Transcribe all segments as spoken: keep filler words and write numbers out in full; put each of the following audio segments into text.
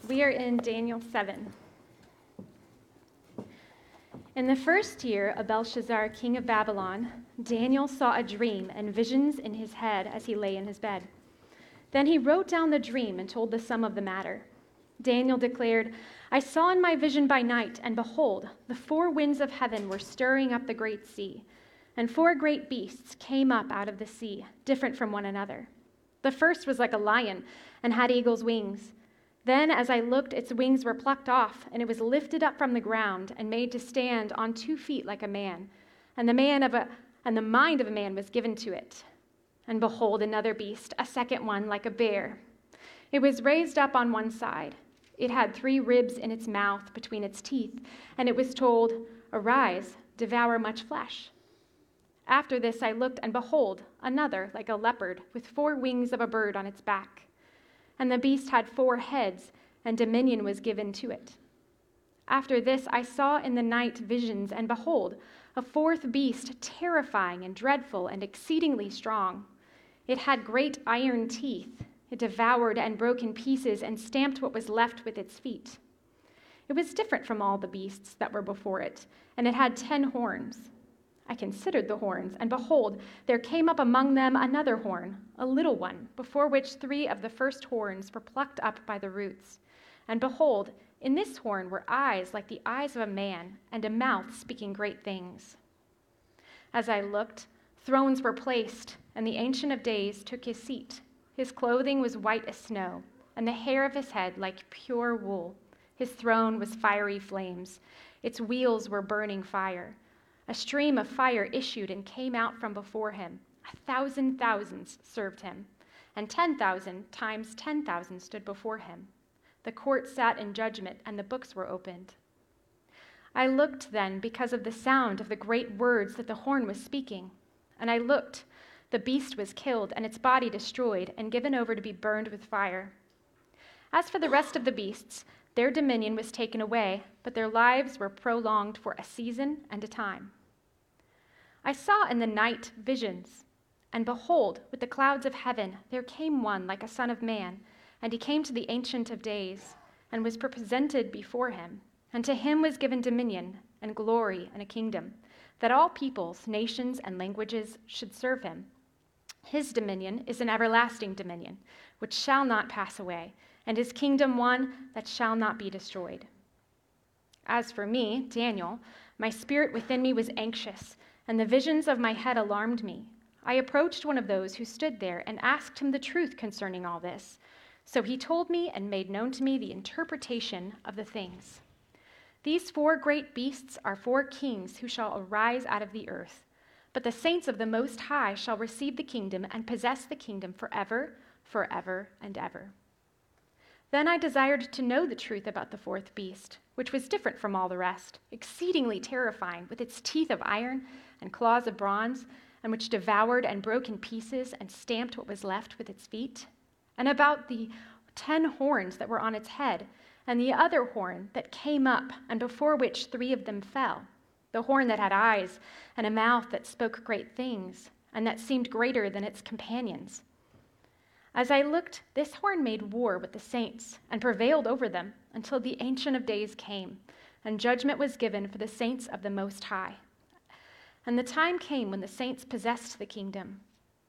We are in Daniel seven. In the first year of Belshazzar, king of Babylon, Daniel saw a dream and visions in his head as he lay in his bed. Then he wrote down the dream and told the sum of the matter. Daniel declared, I saw in my vision by night, and behold, the four winds of heaven were stirring up the great sea, and four great beasts came up out of the sea, different from one another. The first was like a lion and had eagle's wings. Then, as I looked, its wings were plucked off, and it was lifted up from the ground and made to stand on two feet like a man. And the man of a and the mind of a man was given to it. And behold, another beast, a second one like a bear. It was raised up on one side. It had three ribs in its mouth between its teeth, and it was told, Arise, devour much flesh. After this I looked, and behold, another like a leopard, with four wings of a bird on its back. And the beast had four heads, and dominion was given to it. After this I saw in the night visions, and behold, a fourth beast, terrifying and dreadful and exceedingly strong. It had great iron teeth. It devoured and broke in pieces and stamped what was left with its feet. It was different from all the beasts that were before it, and it had ten horns. I considered the horns, and behold, there came up among them another horn, a little one, before which three of the first horns were plucked up by the roots. And behold, in this horn were eyes like the eyes of a man, and a mouth speaking great things. As I looked, thrones were placed, and the Ancient of Days took his seat. His clothing was white as snow, and the hair of his head like pure wool. His throne was fiery flames. Its wheels were burning fire. A stream of fire issued and came out from before him. A thousand thousands served him, and ten thousand times ten thousand stood before him. The court sat in judgment, and the books were opened. I looked then because of the sound of the great words that the horn was speaking. And I looked, the beast was killed, and its body destroyed, and given over to be burned with fire. As for the rest of the beasts, their dominion was taken away, but their lives were prolonged for a season and a time. I saw in the night visions, and behold, with the clouds of heaven there came one like a son of man, and he came to the Ancient of Days, and was presented before him. And to him was given dominion and glory and a kingdom, that all peoples, nations, and languages should serve him. His dominion is an everlasting dominion, which shall not pass away, and his kingdom one that shall not be destroyed. As for me, Daniel, my spirit within me was anxious, and the visions of my head alarmed me. I approached one of those who stood there and asked him the truth concerning all this. So he told me and made known to me the interpretation of the things. These four great beasts are four kings who shall arise out of the earth, but the saints of the Most High shall receive the kingdom and possess the kingdom forever, forever, and ever. Then I desired to know the truth about the fourth beast, which was different from all the rest, exceedingly terrifying, with its teeth of iron and claws of bronze, and which devoured and broke in pieces and stamped what was left with its feet, and about the ten horns that were on its head, and the other horn that came up, and before which three of them fell, the horn that had eyes and a mouth that spoke great things, and that seemed greater than its companions. As I looked, this horn made war with the saints and prevailed over them until the Ancient of Days came, and judgment was given for the saints of the Most High. And the time came when the saints possessed the kingdom.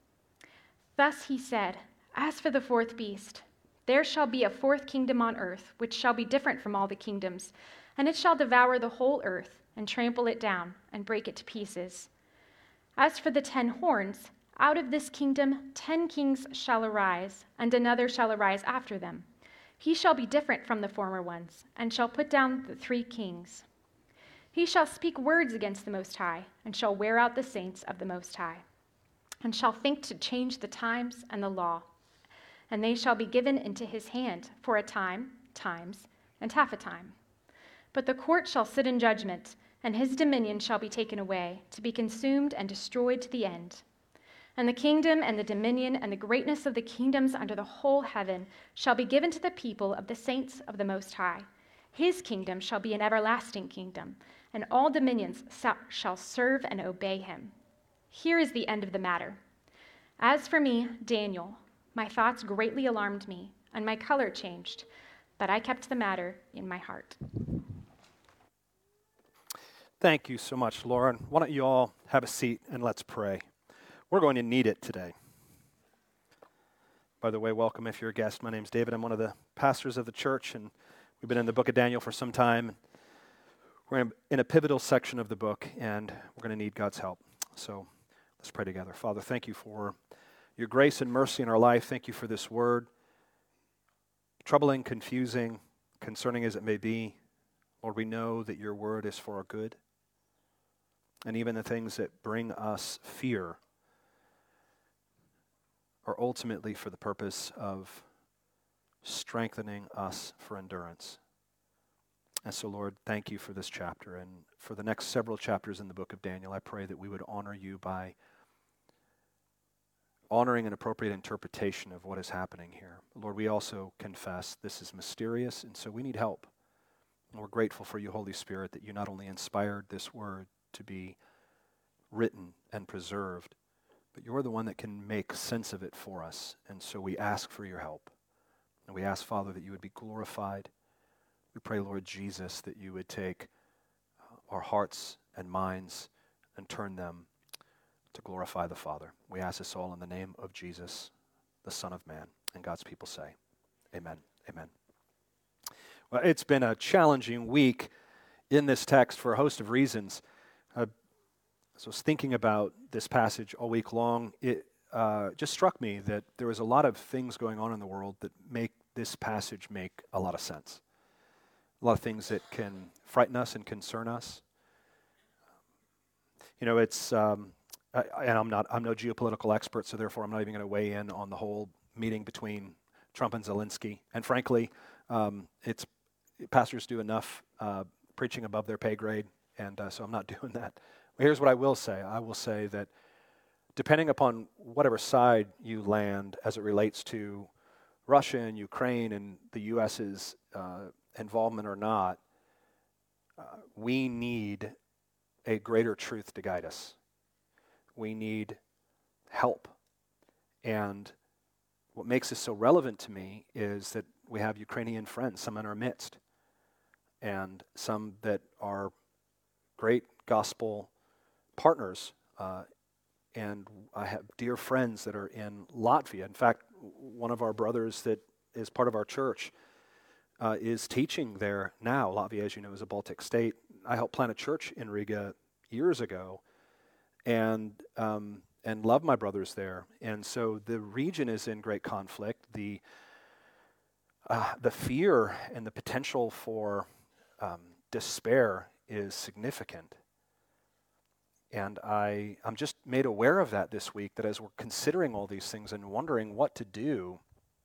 Thus he said, As for the fourth beast, there shall be a fourth kingdom on earth, which shall be different from all the kingdoms, and it shall devour the whole earth and trample it down and break it to pieces. As for the ten horns, out of this kingdom ten kings shall arise, and another shall arise after them. He shall be different from the former ones, and shall put down the three kings. He shall speak words against the Most High, and shall wear out the saints of the Most High, and shall think to change the times and the law. And they shall be given into his hand for a time, times, and half a time. But the court shall sit in judgment, and his dominion shall be taken away, to be consumed and destroyed to the end. And the kingdom and the dominion and the greatness of the kingdoms under the whole heaven shall be given to the people of the saints of the Most High. His kingdom shall be an everlasting kingdom, and all dominions shall serve and obey him. Here is the end of the matter. As for me, Daniel, my thoughts greatly alarmed me, and my color changed. but I kept the matter in my heart. Thank you so much, Lauren. Why don't you all have a seat and let's pray. We're going to need it today. By the way, welcome if you're a guest. My name's David. I'm one of the pastors of the church, and we've been in the book of Daniel for some time. We're in a, in a pivotal section of the book, and we're going to need God's help. So let's pray together. Father, thank you for your grace and mercy in our life. Thank you for this word. Troubling, confusing, concerning as it may be, Lord, we know that your word is for our good. And even the things that bring us fear are ultimately for the purpose of strengthening us for endurance. And so, Lord, thank you for this chapter. And for the next several chapters in the book of Daniel, I pray that we would honor you by honoring an appropriate interpretation of what is happening here. Lord, we also confess this is mysterious, and so we need help. And we're grateful for you, Holy Spirit, that you not only inspired this word to be written and preserved, but you're the one that can make sense of it for us. And so we ask for your help. And we ask, Father, that you would be glorified. We pray, Lord Jesus, that you would take our hearts and minds and turn them to glorify the Father. We ask this all in the name of Jesus, the Son of Man. And God's people say, amen, amen. Well, it's been a challenging week in this text for a host of reasons. Uh, as I was thinking about this passage all week long, it uh, just struck me that there was a lot of things going on in the world that make this passage make a lot of sense. A lot of things that can frighten us and concern us. You know, it's, um, I, and I'm not, I'm no geopolitical expert, so therefore I'm not even going to weigh in on the whole meeting between Trump and Zelensky. And frankly, um, it's pastors do enough uh, preaching above their pay grade, and uh, so I'm not doing that. But here's what I will say. I will say that depending upon whatever side you land as it relates to Russia and Ukraine and the U S's uh, involvement or not, uh, we need a greater truth to guide us. We need help. And what makes this so relevant to me is that we have Ukrainian friends, some in our midst, and some that are great gospel partners. Uh, and I have dear friends that are in Latvia. In fact, one of our brothers that is part of our church uh, is teaching there now. Latvia, as you know, is a Baltic state. I helped plant a church in Riga years ago, and um, and love my brothers there. And so the region is in great conflict. The uh, the fear and the potential for um, despair is significant. And I, I'm just made aware of that this week, that as we're considering all these things and wondering what to do,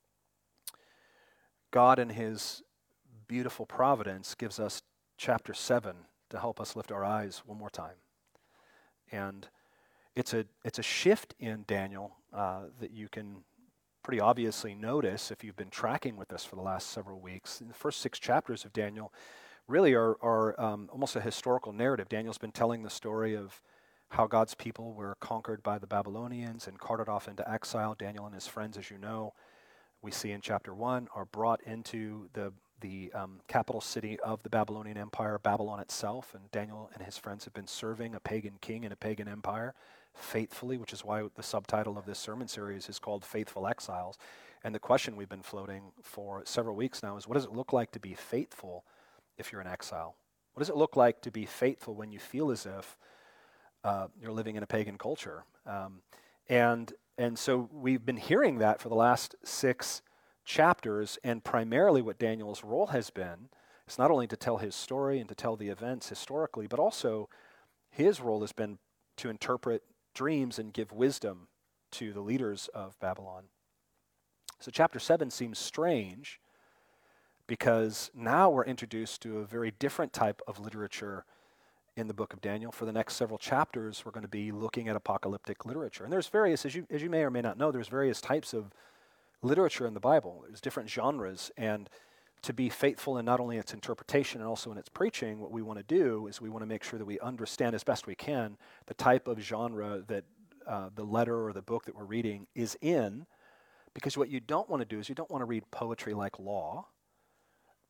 God in his beautiful providence gives us chapter seven to help us lift our eyes one more time. And it's a it's a shift in Daniel uh, that you can pretty obviously notice if you've been tracking with us for the last several weeks. In the first six chapters of Daniel really are, are um, almost a historical narrative. Daniel's been telling the story of how God's people were conquered by the Babylonians and carted off into exile. Daniel and his friends, as you know, we see in chapter one, are brought into the the um, capital city of the Babylonian Empire, Babylon itself, and Daniel and his friends have been serving a pagan king and a pagan empire faithfully, which is why the subtitle of this sermon series is called Faithful Exiles. And the question we've been floating for several weeks now is, what does it look like to be faithful if you're in exile? What does it look like to be faithful when you feel as if uh, you're living in a pagan culture? Um, and and so we've been hearing that for the last six chapters, and primarily what Daniel's role has been is not only to tell his story and to tell the events historically, but also his role has been to interpret dreams and give wisdom to the leaders of Babylon. So chapter seven seems strange because now we're introduced to a very different type of literature in the book of Daniel. For the next several chapters, we're going to be looking at apocalyptic literature. And there's various, as you, as you may or may not know, there's various types of literature in the Bible. There's different genres, and to be faithful in not only its interpretation and also in its preaching, what we want to do is we want to make sure that we understand as best we can the type of genre that uh, the letter or the book that we're reading is in, because what you don't want to do is you don't want to read poetry like law,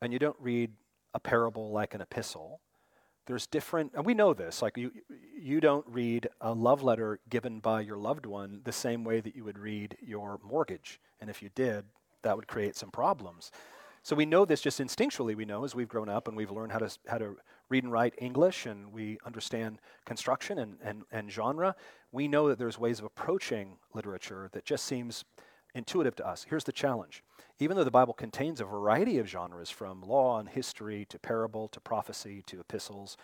and you don't read a parable like an epistle. There's different, and we know this, like you, you don't read a love letter given by your loved one the same way that you would read your mortgage. And if you did, that would create some problems. So we know this just instinctually, we know as we've grown up and we've learned how to how to read and write English, and we understand construction and, and, and genre. We know that there's ways of approaching literature that just seems intuitive to us. Here's the challenge. Even though the Bible contains a variety of genres, from law and history to parable to prophecy to epistles,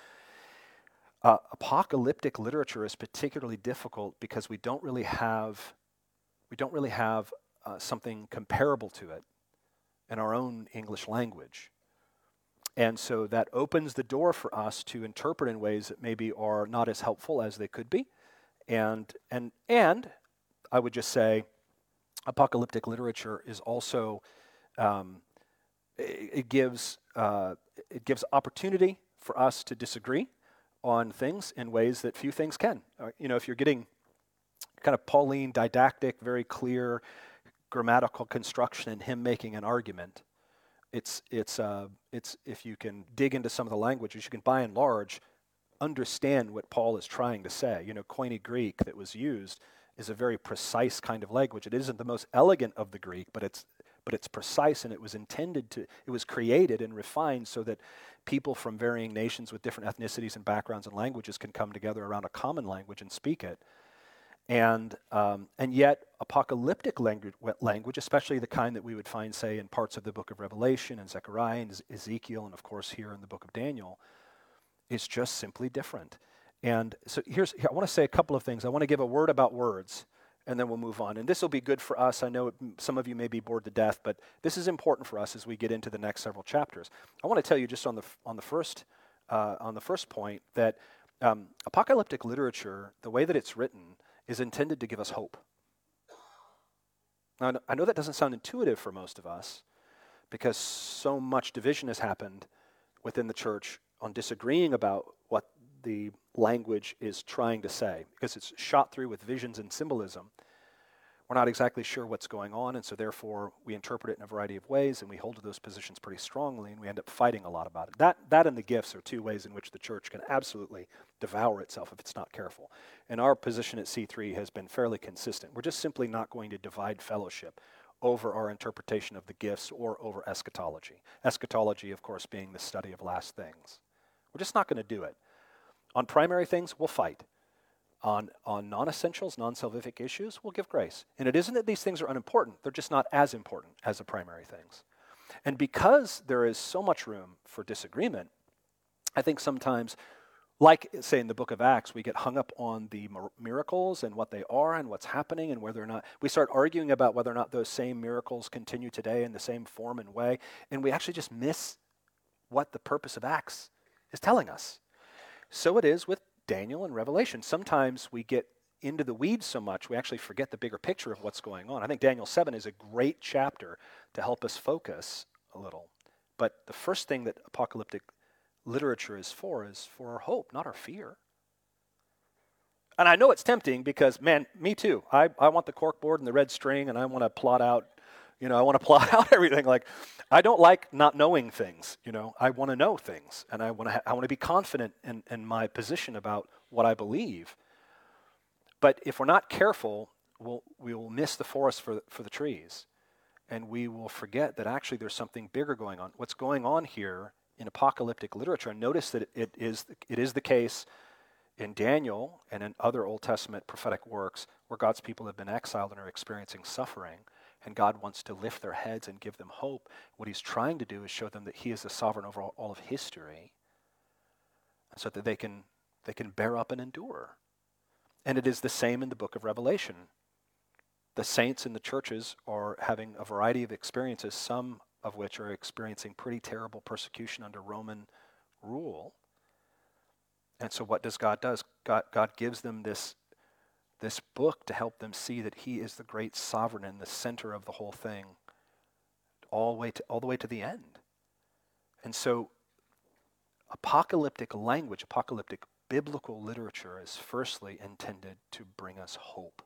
uh, apocalyptic literature is particularly difficult because we don't really have we don't really have uh, something comparable to it in our own English language. And so that opens the door for us to interpret in ways that maybe are not as helpful as they could be. And and and I would just say apocalyptic literature is also um, it, it gives uh, it gives opportunity for us to disagree on things in ways that few things can. Uh, you know, if you're getting kind of Pauline, didactic, very clear grammatical construction and him making an argument, it's it's uh, it's if you can dig into some of the languages, you can by and large understand what Paul is trying to say. You know, Koine Greek that was used is a very precise kind of language. It isn't the most elegant of the Greek, but it's but it's precise, and it was intended to, it was created and refined so that people from varying nations with different ethnicities and backgrounds and languages can come together around a common language and speak it. And um, and yet apocalyptic language, language, especially the kind that we would find, say, in parts of the book of Revelation and Zechariah and Ezekiel, and of course here in the book of Daniel, is just simply different. And so here's, here, I want to say a couple of things. I want to give a word about words, and then we'll move on. And this will be good for us. I know it, some of you may be bored to death, but this is important for us as we get into the next several chapters. I want to tell you just on the on the first uh, on the first point that um, apocalyptic literature, the way that it's written, is intended to give us hope. Now, I know that doesn't sound intuitive for most of us, because so much division has happened within the church on disagreeing about what the language is trying to say, because it's shot through with visions and symbolism. We're not exactly sure what's going on, and so therefore we interpret it in a variety of ways, and we hold to those positions pretty strongly, and we end up fighting a lot about it. That that and the gifts are two ways in which the church can absolutely devour itself if it's not careful. And our position at C three has been fairly consistent. We're just simply not going to divide fellowship over our interpretation of the gifts or over eschatology. Eschatology, of course, being the study of last things. We're just not going to do it. On primary things, we'll fight. On, on non-essentials, non-salvific issues, we'll give grace. And it isn't that these things are unimportant. They're just not as important as the primary things. And because there is so much room for disagreement, I think sometimes, like, say, in the book of Acts, we get hung up on the miracles and what they are and what's happening and whether or not, we start arguing about whether or not those same miracles continue today in the same form and way, and we actually just miss what the purpose of Acts is telling us. So it is with Daniel and Revelation. Sometimes we get into the weeds so much, we actually forget the bigger picture of what's going on. I think Daniel seven is a great chapter to help us focus a little. But the first thing that apocalyptic literature is for is for our hope, not our fear. And I know it's tempting because, man, me too. I, I want the corkboard and the red string, and I want to plot out, you know, I want to plot out everything. Like, I don't like not knowing things, you know. I want to know things, and I want to ha- I want to be confident in, in my position about what I believe. But if we're not careful, we'll, we will miss the forest for, for the trees, and we will forget that actually there's something bigger going on. What's going on here in apocalyptic literature, and notice that it, it is it is the case in Daniel and in other Old Testament prophetic works where God's people have been exiled and are experiencing suffering, and God wants to lift their heads and give them hope. What he's trying to do is show them that he is the sovereign over all, all of history, so that they can they can bear up and endure. And it is the same in the book of Revelation. The saints in the churches are having a variety of experiences, some of which are experiencing pretty terrible persecution under Roman rule. And so what does God do? God, God gives them this, this book to help them see that he is the great sovereign in the center of the whole thing, all the way to, all the way to the end. And so apocalyptic language, apocalyptic biblical literature is firstly intended to bring us hope,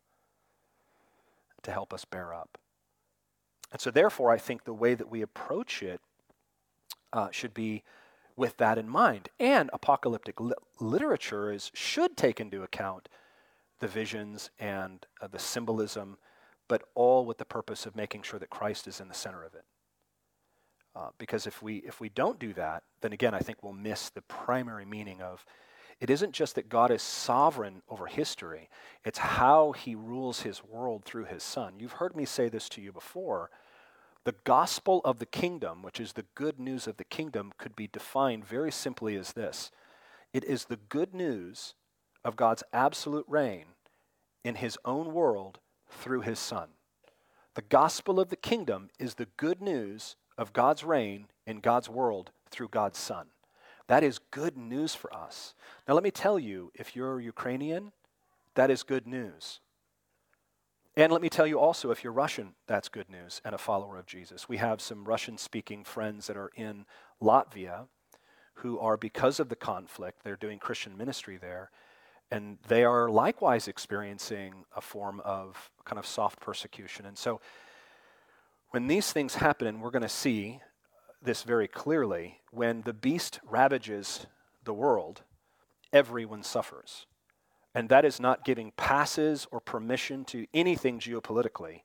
to help us bear up. And so therefore, I think the way that we approach it uh, should be with that in mind. And apocalyptic li- literature is should take into account the visions and uh, the symbolism, but all with the purpose of making sure that Christ is in the center of it. Uh, because if we if we don't do that, then again, I think we'll miss the primary meaning of it isn't just that God is sovereign over history, it's how he rules his world through his Son. You've heard me say this to you before. The gospel of the kingdom, which is the good news of the kingdom, could be defined very simply as this. It is the good news of God's absolute reign in his own world through his Son. The gospel of the kingdom is the good news of God's reign in God's world through God's Son. That is good news for us. Now let me tell you, if you're Ukrainian, that is good news. And let me tell you also, if you're Russian, that's good news and a follower of Jesus. We have some Russian-speaking friends that are in Latvia who are, because of the conflict, they're doing Christian ministry there, and they are likewise experiencing a form of kind of soft persecution. And so when these things happen, and we're going to see this very clearly, when the beast ravages the world, everyone suffers. And that is not giving passes or permission to anything geopolitically.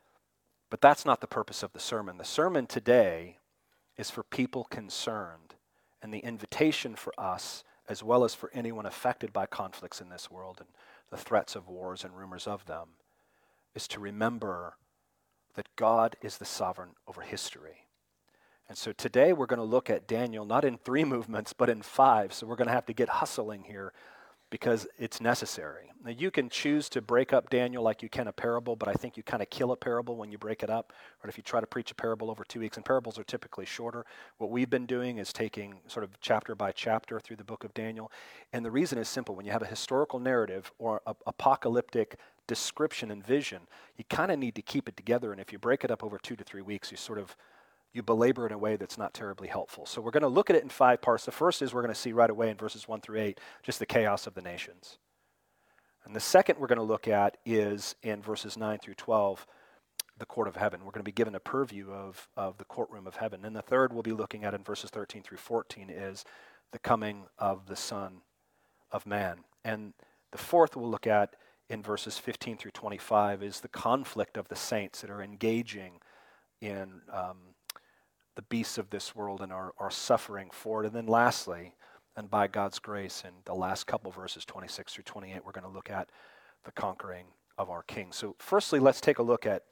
But that's not the purpose of the sermon. The sermon today is for people concerned. And the invitation for us, as well as for anyone affected by conflicts in this world and the threats of wars and rumors of them, is to remember that God is the sovereign over history. And so today we're going to look at Daniel not in three movements, but in five. So we're going to have to get hustling here because it's necessary. Now you can choose to break up Daniel like you can a parable, but I think you kind of kill a parable when you break it up. Or if you try to preach a parable over two weeks, and parables are typically shorter. What we've been doing is taking sort of chapter by chapter through the book of Daniel. And the reason is simple. When you have a historical narrative or a apocalyptic description and vision, you kind of need to keep it together. And if you break it up over two to three weeks, you sort of you belabor it in a way that's not terribly helpful. So we're going to look at it in five parts. The first is we're going to see right away in verses one through eight, just the chaos of the nations. And the second we're going to look at is in verses nine through twelve, the court of heaven. We're going to be given a purview of, of the courtroom of heaven. And the third we'll be looking at in verses thirteen through fourteen is the coming of the Son of Man. And the fourth we'll look at in verses fifteen through twenty-five is the conflict of the saints that are engaging in um, the beasts of this world and are, are suffering for it. And then lastly, and by God's grace, in the last couple verses, twenty-six through twenty-eight, we're going to look at the conquering of our King. So firstly, let's take a look at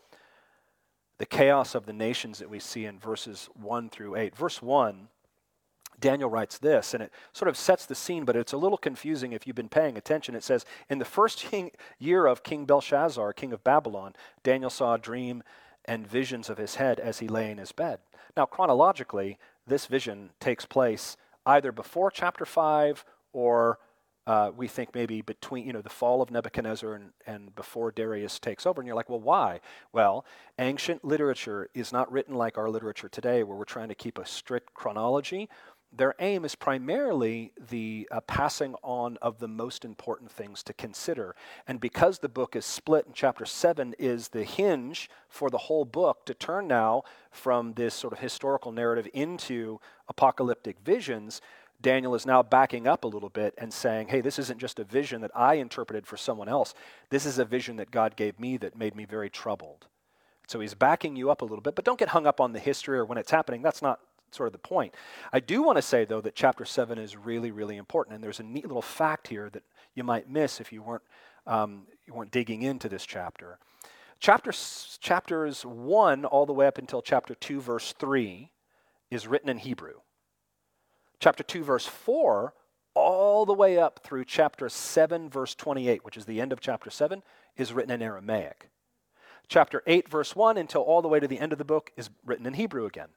the chaos of the nations that we see in verses one through eight. Verse one, Daniel writes this, and it sort of sets the scene, but it's a little confusing if you've been paying attention. It says, in the first king, year of King Belshazzar, king of Babylon, Daniel saw a dream and visions of his head as he lay in his bed. Now, chronologically, this vision takes place either before chapter five or uh, we think maybe between, you know, the fall of Nebuchadnezzar and, and before Darius takes over. And you're like, well, why? Well, ancient literature is not written like our literature today where we're trying to keep a strict chronology. Their aim is primarily the uh, passing on of the most important things to consider. And because the book is split, and chapter seven is the hinge for the whole book to turn now from this sort of historical narrative into apocalyptic visions, Daniel is now backing up a little bit and saying, hey, this isn't just a vision that I interpreted for someone else. This is a vision that God gave me that made me very troubled. So he's backing you up a little bit, but don't get hung up on the history or when it's happening. That's not sort of the point. I do want to say, though, that chapter seven is really, really important, and there's a neat little fact here that you might miss if you weren't um, you weren't digging into this chapter. Chapter, chapters one all the way up until chapter two, verse three, is written in Hebrew. Chapter two, verse four, all the way up through chapter seven, verse twenty-eight, which is the end of chapter seven, is written in Aramaic. Chapter eight, verse one, until all the way to the end of the book, is written in Hebrew again.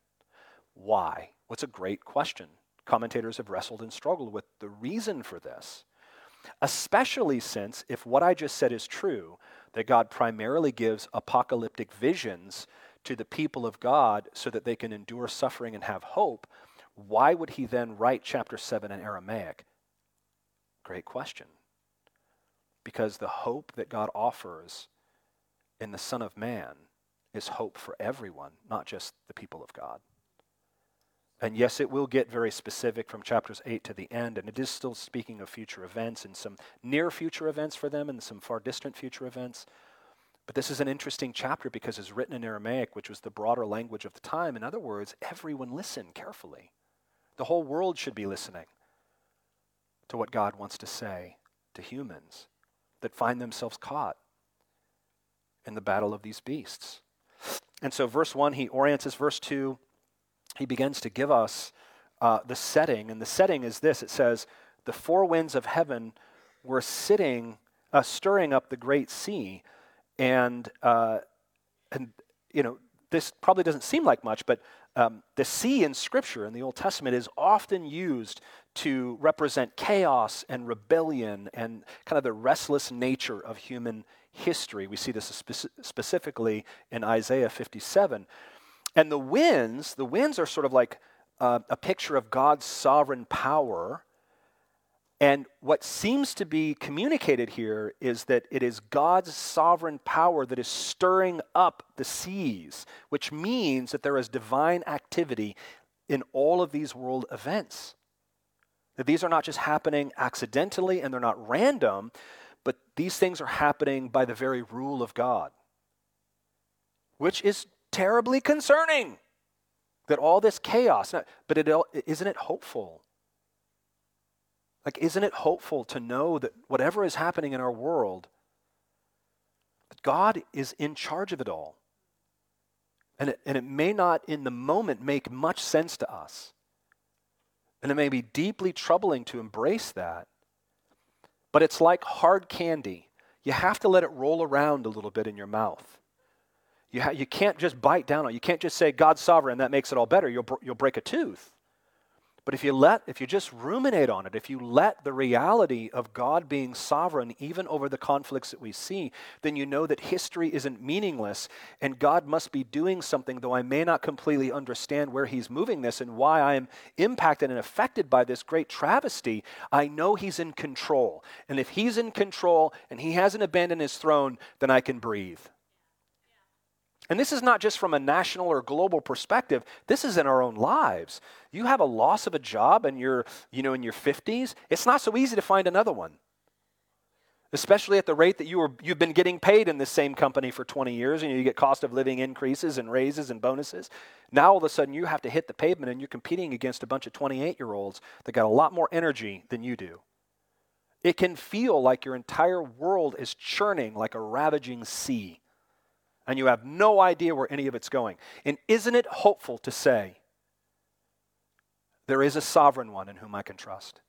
Why? What's a great question. Commentators have wrestled and struggled with the reason for this, especially since if what I just said is true, that God primarily gives apocalyptic visions to the people of God so that they can endure suffering and have hope, why would he then write chapter seven in Aramaic? Great question. Because the hope that God offers in the Son of Man is hope for everyone, not just the people of God. And yes, it will get very specific from chapters eight to the end, and it is still speaking of future events and some near future events for them and some far distant future events. But this is an interesting chapter because it's written in Aramaic, which was the broader language of the time. In other words, everyone listen carefully. The whole world should be listening to what God wants to say to humans that find themselves caught in the battle of these beasts. And so verse one, he orients us. Verse two, he begins to give us uh, the setting. And the setting is this. It says, the four winds of heaven were sitting, uh, stirring up the great sea. And, uh, and you know, this probably doesn't seem like much, but um, the sea in Scripture in the Old Testament is often used to represent chaos and rebellion and kind of the restless nature of human history. We see this spe- specifically in Isaiah fifty-seven. And the winds, the winds are sort of like uh, a picture of God's sovereign power. And what seems to be communicated here is that it is God's sovereign power that is stirring up the seas, which means that there is divine activity in all of these world events. That these are not just happening accidentally and they're not random, but these things are happening by the very rule of God, which is terribly concerning. That all this chaos, but it, isn't it hopeful? Like, isn't it hopeful to know that whatever is happening in our world, that God is in charge of it all? And it, and it may not in the moment make much sense to us. And it may be deeply troubling to embrace that. But it's like hard candy. You have to let it roll around a little bit in your mouth. You, ha- you can't just bite down on it. You can't just say, God's sovereign, that makes it all better. You'll, br- you'll break a tooth. But if you let, if you just ruminate on it, if you let the reality of God being sovereign even over the conflicts that we see, then you know that history isn't meaningless and God must be doing something, though I may not completely understand where he's moving this and why I am impacted and affected by this great travesty. I know he's in control. And if he's in control and he hasn't abandoned his throne, then I can breathe. And this is not just from a national or global perspective. This is in our own lives. You have a loss of a job and you're, you know, in your fifties. It's not so easy to find another one, especially at the rate that you were, you've been getting paid in this same company for twenty years, and you get cost of living increases and raises and bonuses. Now all of a sudden you have to hit the pavement and you're competing against a bunch of twenty-eight-year-olds that got a lot more energy than you do. It can feel like your entire world is churning like a ravaging sea. And you have no idea where any of it's going. And isn't it hopeful to say, there is a sovereign one in whom I can trust?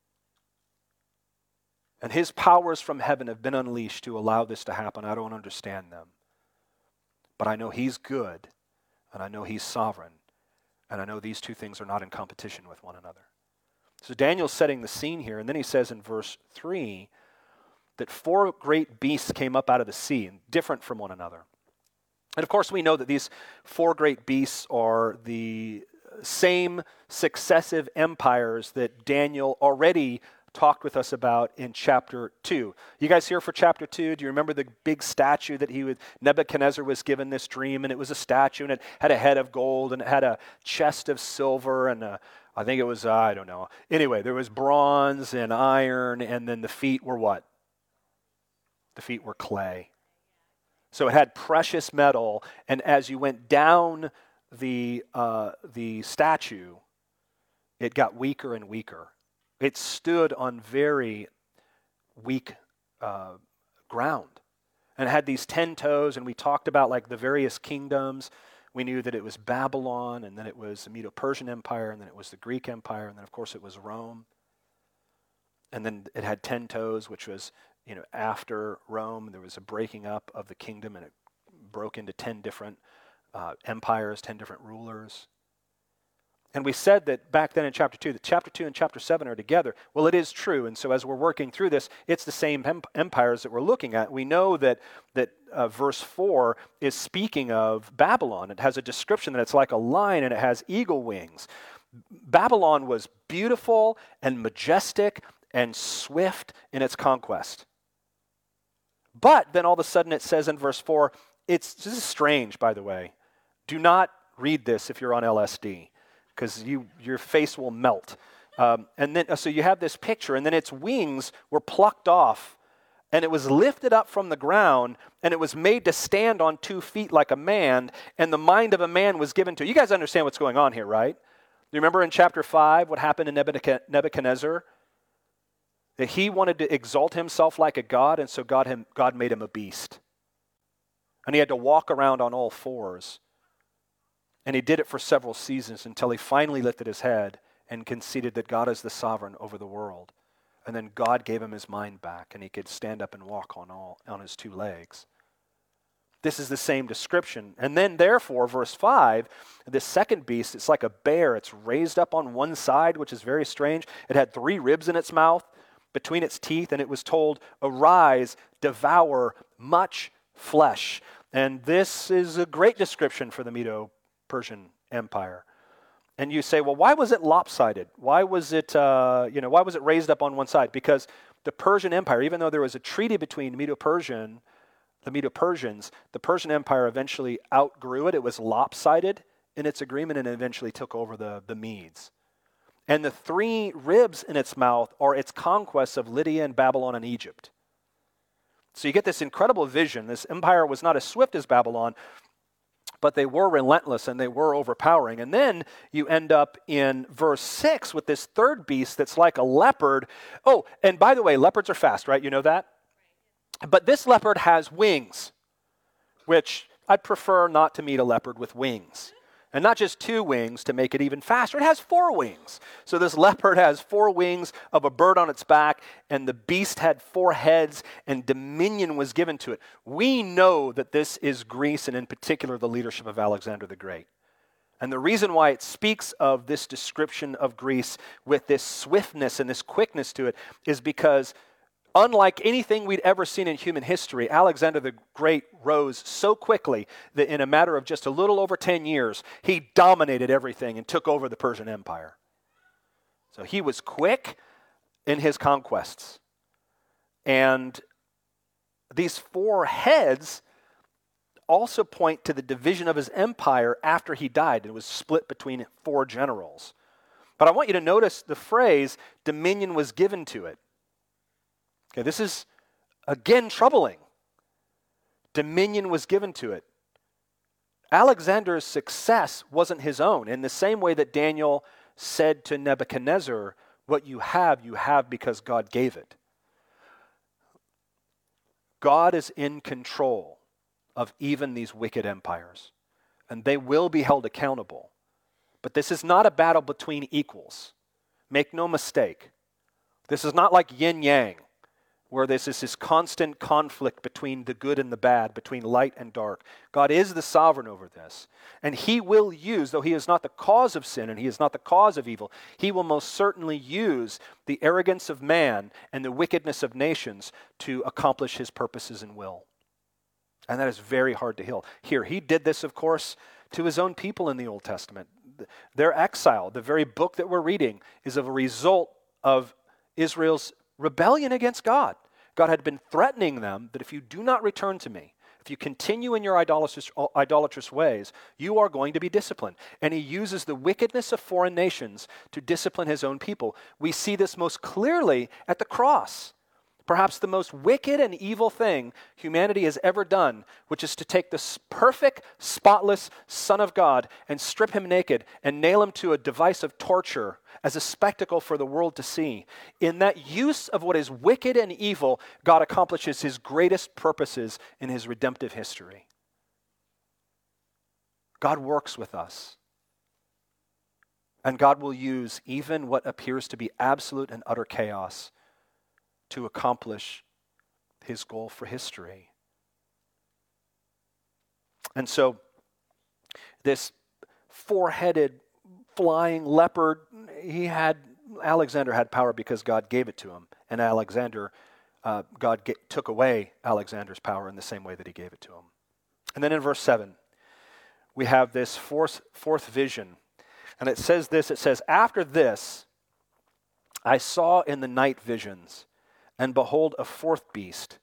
And his powers from heaven have been unleashed to allow this to happen. I don't understand them. But I know he's good, and I know he's sovereign, and I know these two things are not in competition with one another. So Daniel's setting the scene here, and then he says in verse three that four great beasts came up out of the sea, and different from one another. And of course, we know that these four great beasts are the same successive empires that Daniel already talked with us about in chapter two. You guys here for chapter two? Do you remember the big statue that he would, Nebuchadnezzar was given this dream, and it was a statue, and it had a head of gold, and it had a chest of silver, and a, I think it was, uh, I don't know. Anyway, there was bronze and iron, and then the feet were what? The feet were clay. So it had precious metal, and as you went down the uh, the statue, it got weaker and weaker. It stood on very weak uh, ground, and it had these ten toes. And we talked about like the various kingdoms. We knew that it was Babylon, and then it was the Medo-Persian Empire, and then it was the Greek Empire, and then of course it was Rome. And then it had ten toes, which was, you know, after Rome, there was a breaking up of the kingdom, and it broke into ten different uh, empires, ten different rulers. And we said that back then in chapter two, that chapter two and chapter seven are together. Well, it is true. And so as we're working through this, it's the same em- empires that we're looking at. We know that that uh, verse four is speaking of Babylon. It has a description that it's like a lion and it has eagle wings. Babylon was beautiful and majestic and swift in its conquest. But then all of a sudden it says in verse four, it's, this is strange, by the way. Do not read this if you're on L S D. because you your face will melt. Um, and then, so you have this picture, and then its wings were plucked off, and it was lifted up from the ground, and it was made to stand on two feet like a man, and the mind of a man was given to it. You guys understand what's going on here, right? You remember in chapter five what happened to Nebuchadnezzar? That he wanted to exalt himself like a god, and so God, him, God made him a beast. And he had to walk around on all fours. And he did it for several seasons until he finally lifted his head and conceded that God is the sovereign over the world. And then God gave him his mind back, and he could stand up and walk on all on his two legs. This is the same description. And then therefore, verse five, this second beast, it's like a bear. It's raised up on one side, which is very strange. It had three ribs in its mouth between its teeth, and it was told, arise, devour much flesh. And this is a great description for the Medo-Persian Empire. And you say, well, why was it lopsided? Why was it, uh, you know, why was it raised up on one side? Because the Persian Empire, even though there was a treaty between Medo-Persian, the Medo-Persians, the Persian Empire eventually outgrew it. It was lopsided in its agreement and eventually took over the, the Medes. And the three ribs in its mouth are its conquests of Lydia and Babylon and Egypt. So you get this incredible vision. This empire was not as swift as Babylon, but they were relentless and they were overpowering. And then you end up in verse six with this third beast that's like a leopard. Oh, and by the way, leopards are fast, right? You know that? But this leopard has wings, which I'd prefer not to meet a leopard with wings. And not just two wings to make it even faster. It has four wings. So this leopard has four wings of a bird on its back, and the beast had four heads, and dominion was given to it. We know that this is Greece, and in particular the leadership of Alexander the Great. And the reason why it speaks of this description of Greece with this swiftness and this quickness to it is because unlike anything we'd ever seen in human history, Alexander the Great rose so quickly that in a matter of just a little over ten years, he dominated everything and took over the Persian Empire. So he was quick in his conquests. And these four heads also point to the division of his empire after he died. It was split between four generals. But I want you to notice the phrase, dominion was given to it. Okay, this is, again, troubling. Dominion was given to it. Alexander's success wasn't his own. In the same way that Daniel said to Nebuchadnezzar, what you have, you have because God gave it. God is in control of even these wicked empires, and they will be held accountable. But this is not a battle between equals. Make no mistake. This is not like yin-yang, where there's this, this constant conflict between the good and the bad, between light and dark. God is the sovereign over this. And he will use, though he is not the cause of sin and he is not the cause of evil, he will most certainly use the arrogance of man and the wickedness of nations to accomplish his purposes and will. And that is very hard to heal. Here, he did this, of course, to his own people in the Old Testament. Their exile, the very book that we're reading, is a result of Israel's rebellion against God. God had been threatening them that if you do not return to me, if you continue in your idolatrous, idolatrous ways, you are going to be disciplined. And he uses the wickedness of foreign nations to discipline his own people. We see this most clearly at the cross. Perhaps the most wicked and evil thing humanity has ever done, which is to take the perfect, spotless Son of God and strip him naked and nail him to a device of torture as a spectacle for the world to see. In that use of what is wicked and evil, God accomplishes his greatest purposes in his redemptive history. God works with us. And God will use even what appears to be absolute and utter chaos to accomplish his goal for history. And so this four-headed flying leopard, he had, Alexander had power because God gave it to him. And Alexander, uh, God get, took away Alexander's power in the same way that he gave it to him. And then in verse seven, we have this fourth, fourth vision. And it says this, it says, after this, I saw in the night visions, and behold, a fourth beast,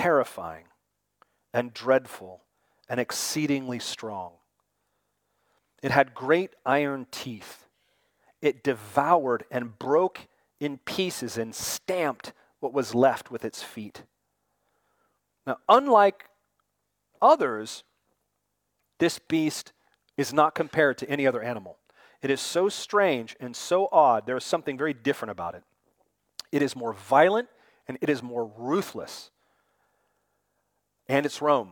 terrifying and dreadful and exceedingly strong. It had great iron teeth. It devoured and broke in pieces and stamped what was left with its feet. Now, unlike others, this beast is not compared to any other animal. It is so strange and so odd. There is something very different about it. It is more violent and it is more ruthless. And it's Rome.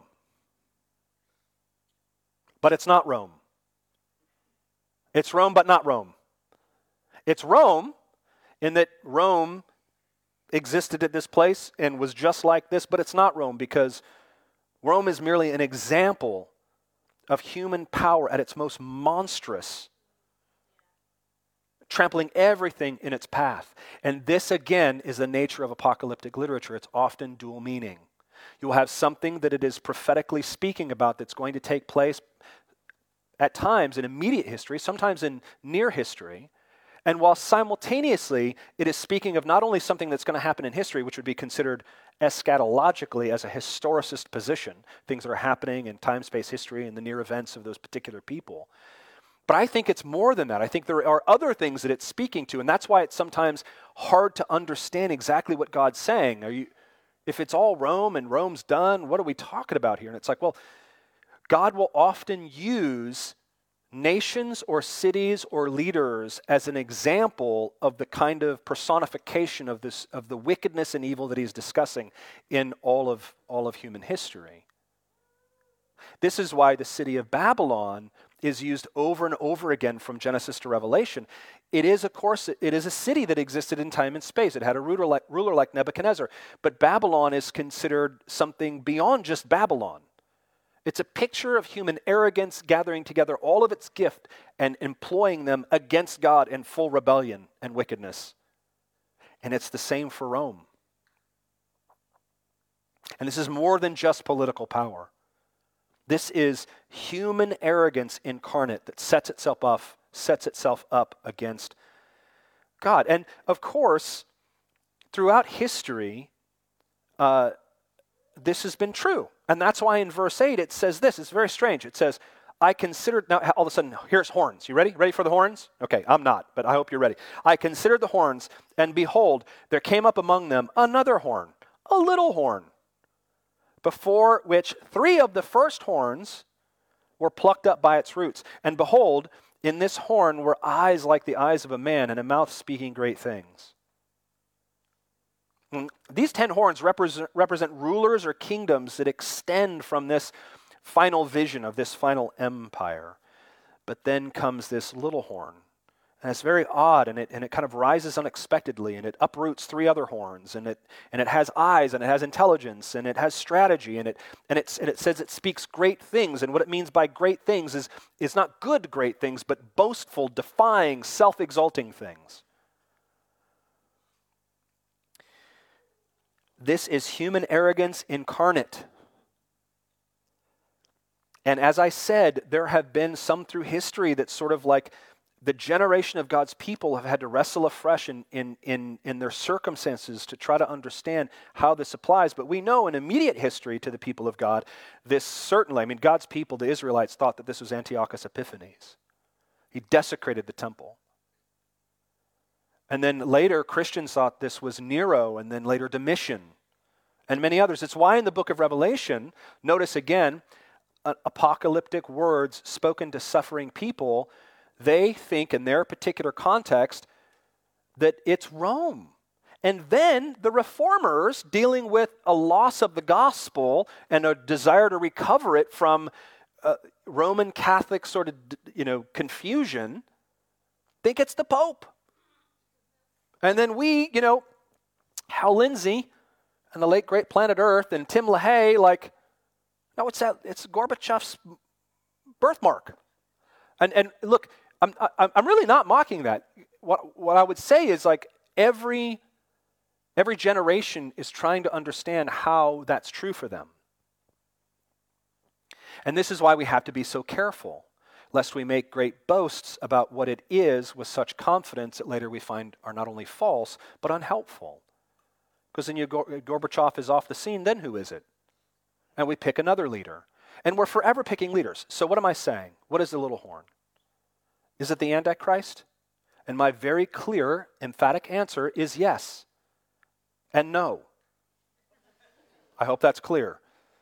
But it's not Rome. It's Rome, but not Rome. It's Rome in that Rome existed at this place and was just like this, but it's not Rome because Rome is merely an example of human power at its most monstrous, trampling everything in its path. And this, again, is the nature of apocalyptic literature. It's often dual meaning. You will have something that it is prophetically speaking about that's going to take place at times in immediate history, sometimes in near history, and while simultaneously it is speaking of not only something that's going to happen in history, which would be considered eschatologically as a historicist position, things that are happening in time-space history and the near events of those particular people, but I think it's more than that. I think there are other things that it's speaking to, and that's why it's sometimes hard to understand exactly what God's saying. Are you, if it's all Rome and Rome's done, what are we talking about here? And it's like, well, God will often use nations or cities or leaders as an example of the kind of personification of this of the wickedness and evil that he's discussing in all of all of human history. This is why the city of Babylon is used over and over again from Genesis to Revelation. It is, of course, it is a city that existed in time and space. It had a ruler like, ruler like Nebuchadnezzar, but Babylon is considered something beyond just Babylon. It's a picture of human arrogance gathering together all of its gift and employing them against God in full rebellion and wickedness. And it's the same for Rome. And this is more than just political power. This is human arrogance incarnate that sets itself up, sets itself up against God. And of course, throughout history, uh, this has been true. And that's why in verse eight it says this. It's very strange. It says, I considered, now all of a sudden, here's horns. You ready? Ready for the horns? Okay, I'm not, but I hope you're ready. I considered the horns, and behold, there came up among them another horn, a little horn, before which three of the first horns were plucked up by its roots. And behold, in this horn were eyes like the eyes of a man, and a mouth speaking great things. These ten horns represent, represent rulers or kingdoms that extend from this final vision of this final empire. But then comes this little horn. And it's very odd, and it and it kind of rises unexpectedly, and it uproots three other horns, and it and it has eyes, and it has intelligence, and it has strategy, and it and it's and it says it speaks great things. And what it means by great things is is not good great things, but boastful, defying, self-exalting things. This is human arrogance incarnate. And as I said, there have been some through history that sort of like the generation of God's people have had to wrestle afresh in, in, in, in their circumstances to try to understand how this applies. But we know in immediate history to the people of God, this certainly, I mean, God's people, the Israelites, thought that this was Antiochus Epiphanes. He desecrated the temple. And then later, Christians thought this was Nero, and then later Domitian, and many others. It's why in the book of Revelation, notice again, uh, apocalyptic words spoken to suffering people, they think in their particular context that it's Rome. And then the reformers, dealing with a loss of the gospel and a desire to recover it from uh, Roman Catholic sort of, you know, confusion, think it's the Pope. And then we, you know, Hal Lindsey and the late great Planet Earth and Tim LaHaye, like, no, it's that, it's Gorbachev's birthmark. And and look, I'm I'm really not mocking that. What what I would say is like every every generation is trying to understand how that's true for them. And this is why we have to be so careful, lest we make great boasts about what it is with such confidence that later we find are not only false, but unhelpful. Because then you go, Gorbachev is off the scene, then who is it? And we pick another leader. And we're forever picking leaders. So what am I saying? What is the little horn? Is it the Antichrist? And my very clear, emphatic answer is yes and no. I hope that's clear.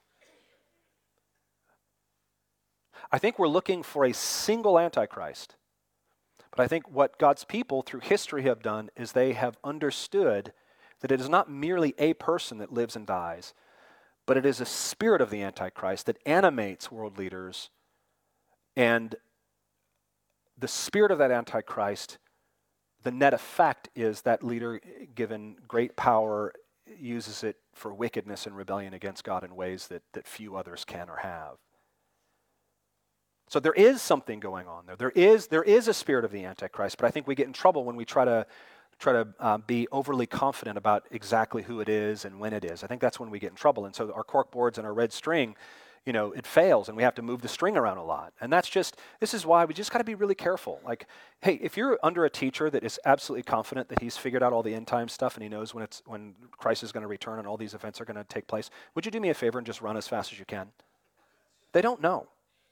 I think we're looking for a single Antichrist. But I think what God's people through history have done is they have understood that it is not merely a person that lives and dies, but it is a spirit of the Antichrist that animates world leaders. And the spirit of that Antichrist, the net effect is that leader, given great power, uses it for wickedness and rebellion against God in ways that, that few others can or have. So there is something going on there. There is, there is a spirit of the Antichrist, but I think we get in trouble when we try to try to uh, be overly confident about exactly who it is and when it is. I think that's when we get in trouble. And so our cork boards and our red string, you know, it fails and we have to move the string around a lot. And that's just, this is why we just got to be really careful. Like, hey, if you're under a teacher that is absolutely confident that he's figured out all the end time stuff and he knows when it's when Christ is going to return and all these events are going to take place, would you do me a favor and just run as fast as you can? They don't know.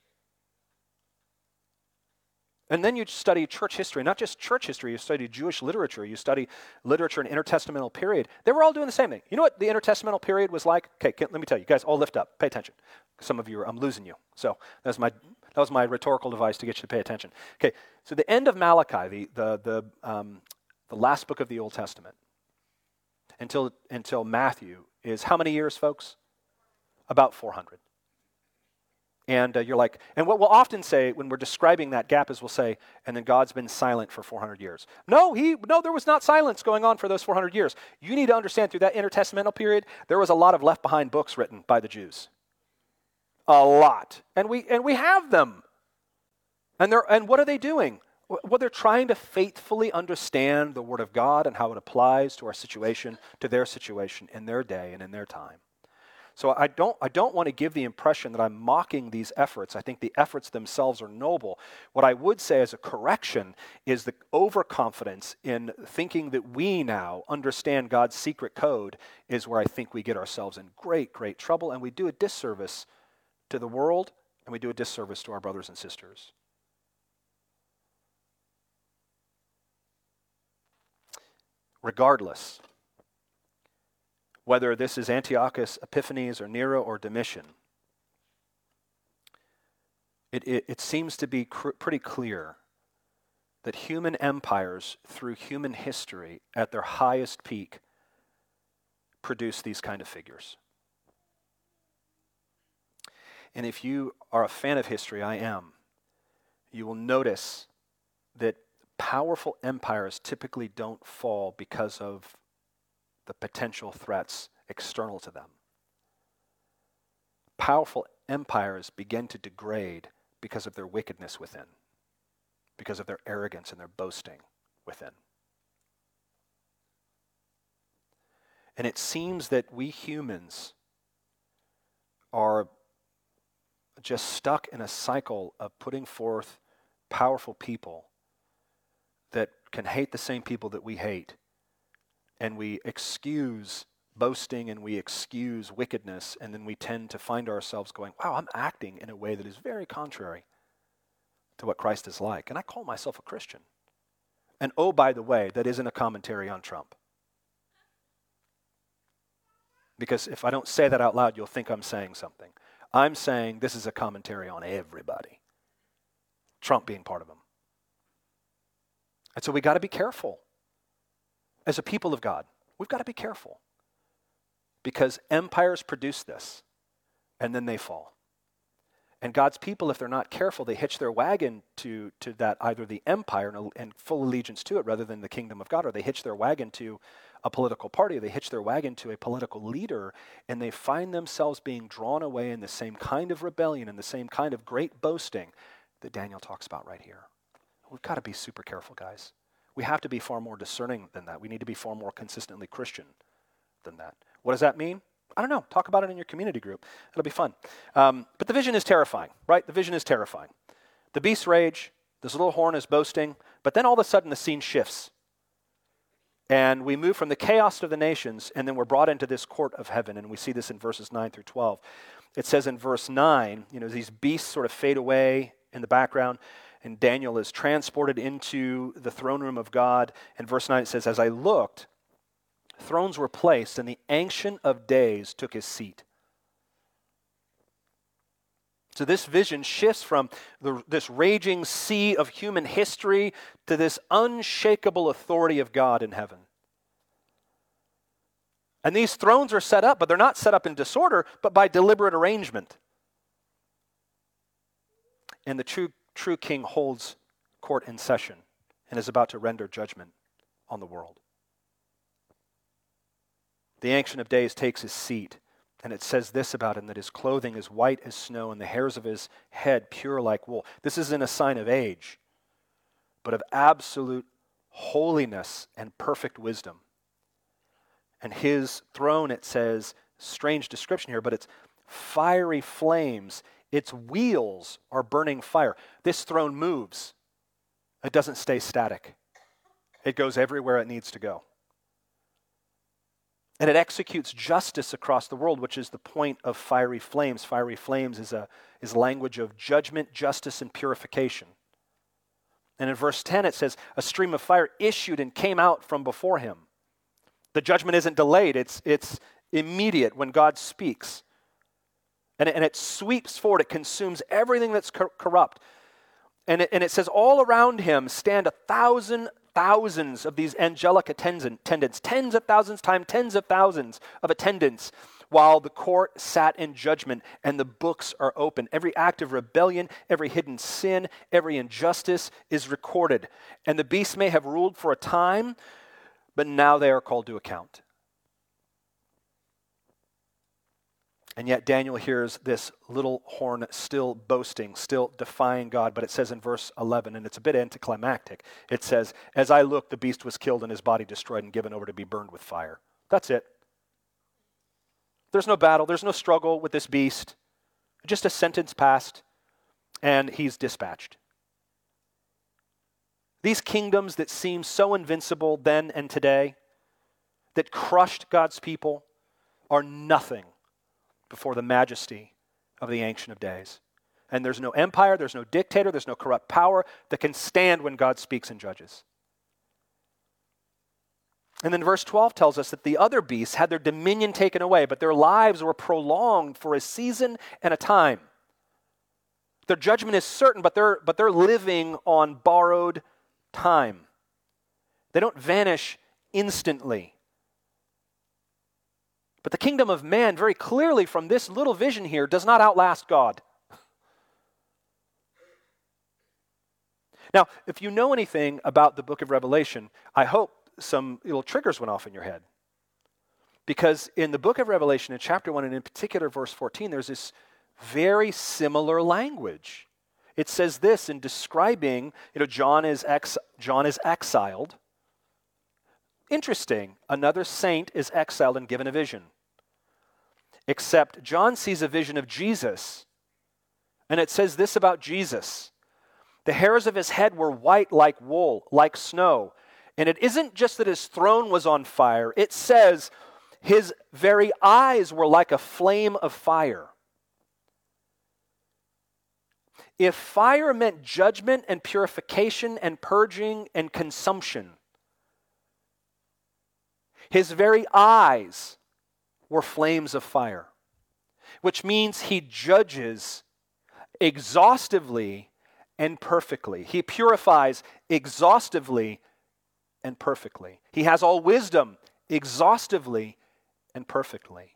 And then you study church history, not just church history, you study Jewish literature, you study literature in intertestamental period. They were all doing the same thing. You know what the intertestamental period was like? Okay, can, let me tell you, you guys all lift up, pay attention. Some of you, are, I'm losing you. So that was my that was my rhetorical device to get you to pay attention. Okay, so the end of Malachi, the the the, um, the last book of the Old Testament, until until Matthew is how many years, folks? About four hundred. And uh, you're like, and what we'll often say when we're describing that gap is we'll say, and then God's been silent for four hundred years. No, he, no, there was not silence going on for those four hundred years. You need to understand through that intertestamental period, there was a lot of left behind books written by the Jews. A lot. And we, and we have them. And they're, and what are they doing? Well, they're trying to faithfully understand the Word of God and how it applies to our situation, to their situation in their day and in their time. So I don't, I don't want to give the impression that I'm mocking these efforts. I think the efforts themselves are noble. What I would say as a correction is the overconfidence in thinking that we now understand God's secret code is where I think we get ourselves in great, great trouble, and we do a disservice to the world, and we do a disservice to our brothers and sisters. Regardless, whether this is Antiochus Epiphanes or Nero or Domitian, it, it, it seems to be cr- pretty clear that human empires through human history at their highest peak produce these kind of figures. And if you are a fan of history, I am, you will notice that powerful empires typically don't fall because of the potential threats external to them. Powerful empires begin to degrade because of their wickedness within, because of their arrogance and their boasting within. And it seems that we humans are just stuck in a cycle of putting forth powerful people that can hate the same people that we hate. And we excuse boasting and we excuse wickedness, and then we tend to find ourselves going, wow, I'm acting in a way that is very contrary to what Christ is like. And I call myself a Christian. And oh, by the way, that isn't a commentary on Trump. Because if I don't say that out loud, you'll think I'm saying something. I'm saying this is a commentary on everybody. Trump being part of them. And so we got to be careful. As a people of God, we've got to be careful because empires produce this and then they fall. And God's people, if they're not careful, they hitch their wagon to, to that, either the empire and, and full allegiance to it rather than the kingdom of God, or they hitch their wagon to a political party, or they hitch their wagon to a political leader, and they find themselves being drawn away in the same kind of rebellion and the same kind of great boasting that Daniel talks about right here. We've got to be super careful, guys. We have to be far more discerning than that. We need to be far more consistently Christian than that. What does that mean? I don't know. Talk about it in your community group. It'll be fun. Um, but the vision is terrifying, right? The vision is terrifying. The beasts rage. This little horn is boasting. But then all of a sudden the scene shifts. And we move from the chaos of the nations, and then we're brought into this court of heaven. And we see this in verses nine through twelve. It says in verse nine, you know, these beasts sort of fade away in the background. and Daniel is transported into the throne room of God. And verse nine, it says, as I looked, thrones were placed, and the Ancient of Days took his seat. So this vision shifts from the, this raging sea of human history to this unshakable authority of God in heaven. And these thrones are set up, but they're not set up in disorder, but by deliberate arrangement. And the true, true king holds court in session and is about to render judgment on the world. The Ancient of Days takes his seat, and it says this about him, that his clothing is white as snow and the hairs of his head pure like wool. This isn't a sign of age, but of absolute holiness and perfect wisdom. And his throne, it says, strange description here, but it's fiery flames. Its wheels are burning fire. This throne moves. It doesn't stay static. It goes everywhere it needs to go. And it executes justice across the world, which is the point of fiery flames. Fiery flames is a is language of judgment, justice, and purification. And in verse ten it says, a stream of fire issued and came out from before him. The judgment isn't delayed, it's, it's immediate when God speaks. And it, and it sweeps forward, it consumes everything that's cor- corrupt. And it, and it says, all around him stand a thousand thousands of these angelic attendants, tens of thousands times tens of thousands of attendants, while the court sat in judgment and the books are open. Every act of rebellion, every hidden sin, every injustice is recorded. And the beast may have ruled for a time, but now they are called to account. And yet Daniel hears this little horn still boasting, still defying God. But it says in verse eleven, and it's a bit anticlimactic, it says, as I looked, the beast was killed and his body destroyed and given over to be burned with fire. That's it. There's no battle, there's no struggle with this beast. Just a sentence passed, and he's dispatched. These kingdoms that seem so invincible then and today, that crushed God's people, are nothing before the majesty of the Ancient of Days. And there's no empire, there's no dictator, there's no corrupt power that can stand when God speaks and judges. And then verse twelve tells us that the other beasts had their dominion taken away, but their lives were prolonged for a season and a time. Their judgment is certain, but they're, but they're living on borrowed time. They don't vanish instantly. But the kingdom of man, very clearly from this little vision here, does not outlast God. Now, if you know anything about the book of Revelation, I hope some little triggers went off in your head. Because in the book of Revelation, in chapter one, and in particular verse fourteen, there's this very similar language. It says this in describing, you know, John is ex- John is exiled. Interesting, another saint is exiled and given a vision. Except John sees a vision of Jesus. And it says this about Jesus. The hairs of his head were white like wool, like snow. And it isn't just that his throne was on fire. It says his very eyes were like a flame of fire. If fire meant judgment and purification and purging and consumption, his very eyes were flames of fire, which means he judges exhaustively and perfectly. He purifies exhaustively and perfectly. He has all wisdom exhaustively and perfectly.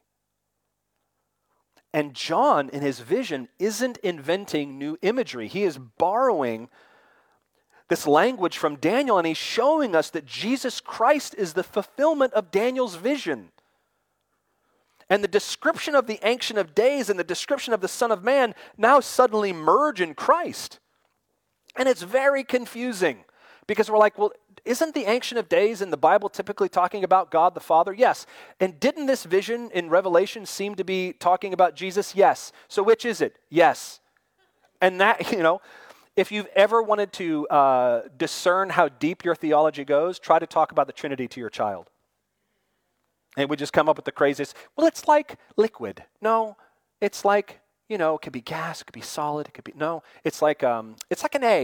And John, in his vision, isn't inventing new imagery. He is borrowing this language from Daniel, and he's showing us that Jesus Christ is the fulfillment of Daniel's vision. And the description of the Ancient of Days and the description of the Son of Man now suddenly merge in Christ. And it's very confusing because we're like, well, isn't the Ancient of Days in the Bible typically talking about God the Father? Yes. And didn't this vision in Revelation seem to be talking about Jesus? Yes. So which is it? Yes. And that, you know, if you've ever wanted to uh, discern how deep your theology goes, try to talk about the Trinity to your child. And we just come up with the craziest, well, it's like liquid. No, it's like, you know, it could be gas, it could be solid, it could be, no, it's like um, it's like an egg.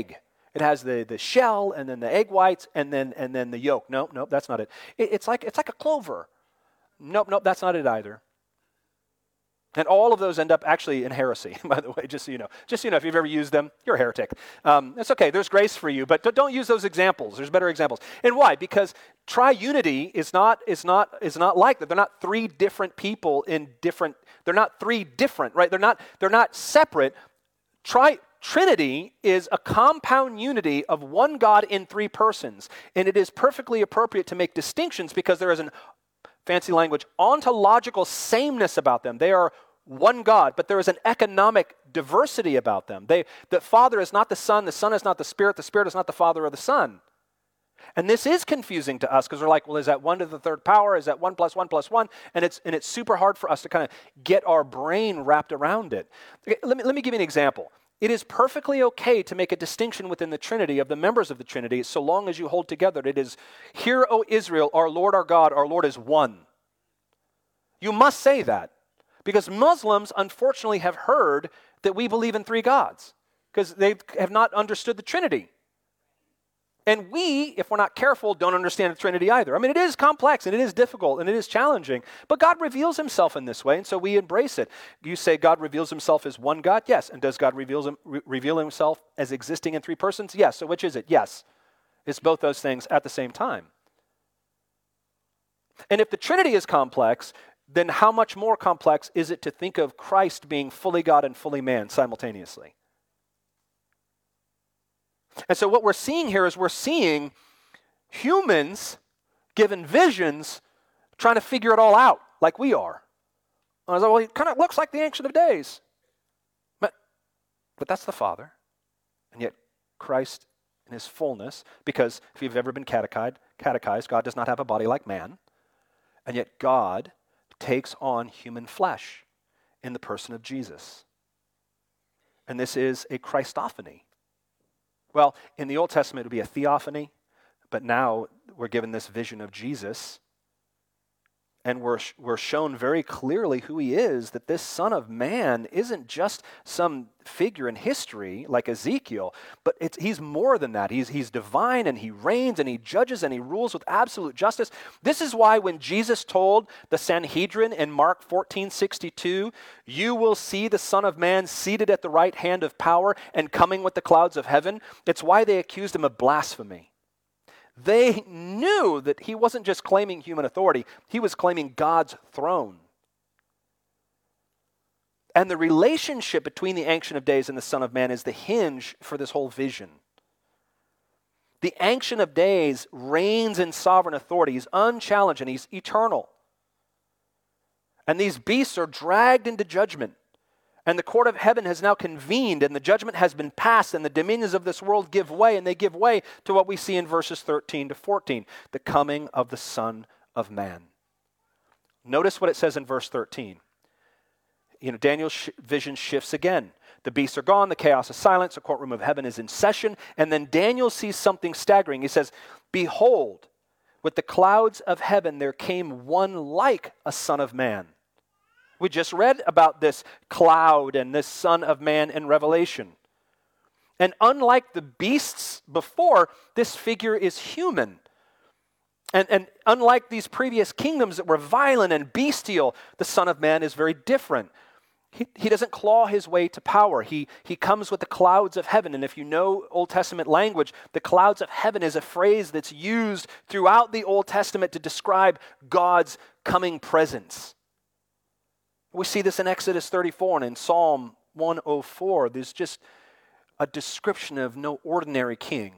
It has the, the shell and then the egg whites and then and then the yolk. Nope, nope, that's not it. it. It's like it's like a clover. Nope, nope, that's not it either. And all of those end up actually in heresy, by the way, just so you know. Just so you know, if you've ever used them, you're a heretic. Um, it's okay, there's grace for you, but don't use those examples. There's better examples. And why? Because triunity is not is not is not like that. They're not three different people in different. They're not three different, right? They're not they're not separate. Tri Trinity is a compound unity of one God in three persons, and it is perfectly appropriate to make distinctions because there is an fancy language, ontological sameness about them. They are one God, but there is an economic diversity about them. They, the Father is not the Son, the Son is not the Spirit, the Spirit is not the Father or the Son. And this is confusing to us because we're like, well, is that one to the third power? Is that one plus one plus one? And it's and it's super hard for us to kind of get our brain wrapped around it. Okay, let me, let me give you an example. It is perfectly okay to make a distinction within the Trinity of the members of the Trinity so long as you hold together. It is, hear, O Israel, our Lord, our God, our Lord is one. You must say that because Muslims, unfortunately, have heard that we believe in three gods because they have not understood the Trinity. And we, if we're not careful, don't understand the Trinity either. I mean, it is complex and it is difficult and it is challenging, but God reveals himself in this way, and so we embrace it. You say God reveals himself as one God? Yes. And does God reveal, him, re- reveal himself as existing in three persons? Yes. So which is it? Yes. It's both those things at the same time. And if the Trinity is complex, then how much more complex is it to think of Christ being fully God and fully man simultaneously? And so what we're seeing here is we're seeing humans given visions trying to figure it all out like we are. And I was like, well, it kind of looks like the Ancient of Days. But, but that's the Father. And yet Christ in his fullness, because if you've ever been catechized, catechized, God does not have a body like man. And yet God takes on human flesh in the person of Jesus. And this is a Christophany. Well, in the Old Testament, it would be a theophany, but now we're given this vision of Jesus, and we're, we're shown very clearly who he is, that this Son of Man isn't just some figure in history like Ezekiel, but it's, he's more than that. He's, he's divine, and he reigns, and he judges, and he rules with absolute justice. This is why when Jesus told the Sanhedrin in Mark fourteen sixty-two, you will see the Son of Man seated at the right hand of power and coming with the clouds of heaven, it's why they accused him of blasphemy. They knew that he wasn't just claiming human authority, he was claiming God's throne. And the relationship between the Ancient of Days and the Son of Man is the hinge for this whole vision. The Ancient of Days reigns in sovereign authority. He's unchallenged and he's eternal. And these beasts are dragged into judgment. And the court of heaven has now convened, and the judgment has been passed, and the dominions of this world give way, and they give way to what we see in verses thirteen to fourteen, the coming of the Son of Man. Notice what it says in verse thirteen. You know, Daniel's sh- vision shifts again. The beasts are gone, the chaos is silenced, the courtroom of heaven is in session, and then Daniel sees something staggering. He says, behold, with the clouds of heaven there came one like a Son of Man. We just read about this cloud and this Son of Man in Revelation. And unlike the beasts before, this figure is human. And, and unlike these previous kingdoms that were violent and bestial, the Son of Man is very different. He, he doesn't claw his way to power. He, he comes with the clouds of heaven. And if you know Old Testament language, the clouds of heaven is a phrase that's used throughout the Old Testament to describe God's coming presence. We see this in Exodus thirty-four and in Psalm one oh four. There's just a description of no ordinary king.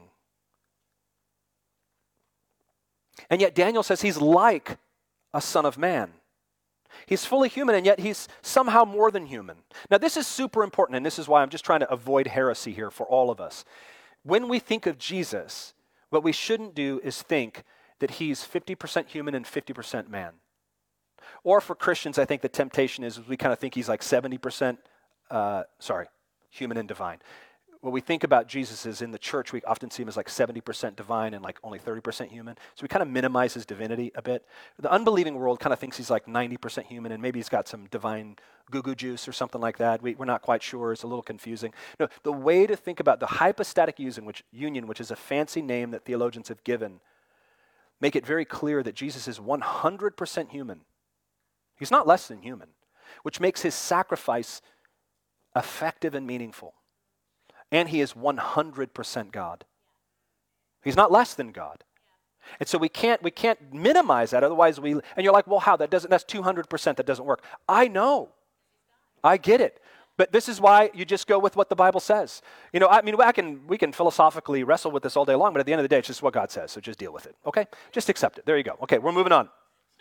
And yet Daniel says he's like a Son of Man. He's fully human, and yet he's somehow more than human. Now this is super important, and this is why I'm just trying to avoid heresy here for all of us. When we think of Jesus, what we shouldn't do is think that he's fifty percent human and fifty percent man. Or for Christians, I think the temptation is we kind of think he's like seventy percent, uh, sorry, human and divine. what we think about Jesus is in the church, we often see him as like seventy percent divine and like only thirty percent human. So we kind of minimize his divinity a bit. The unbelieving world kind of thinks he's like ninety percent human and maybe he's got some divine goo-goo juice or something like that. We, we're not quite sure. It's a little confusing. No, the way to think about the hypostatic union, which, union, which is a fancy name that theologians have given, make it very clear that Jesus is one hundred percent human. He's not less than human, which makes his sacrifice effective and meaningful. And he is one hundred percent God. He's not less than God. And so we can't we can't minimize that, otherwise we, and you're like, well, how? That doesn't, that's two hundred percent, that doesn't work. I know. I get it. But this is why you just go with what the Bible says. You know, I mean, I can, we can philosophically wrestle with this all day long, but at the end of the day, it's just what God says, so just deal with it, okay? Just accept it. There you go. Okay, we're moving on.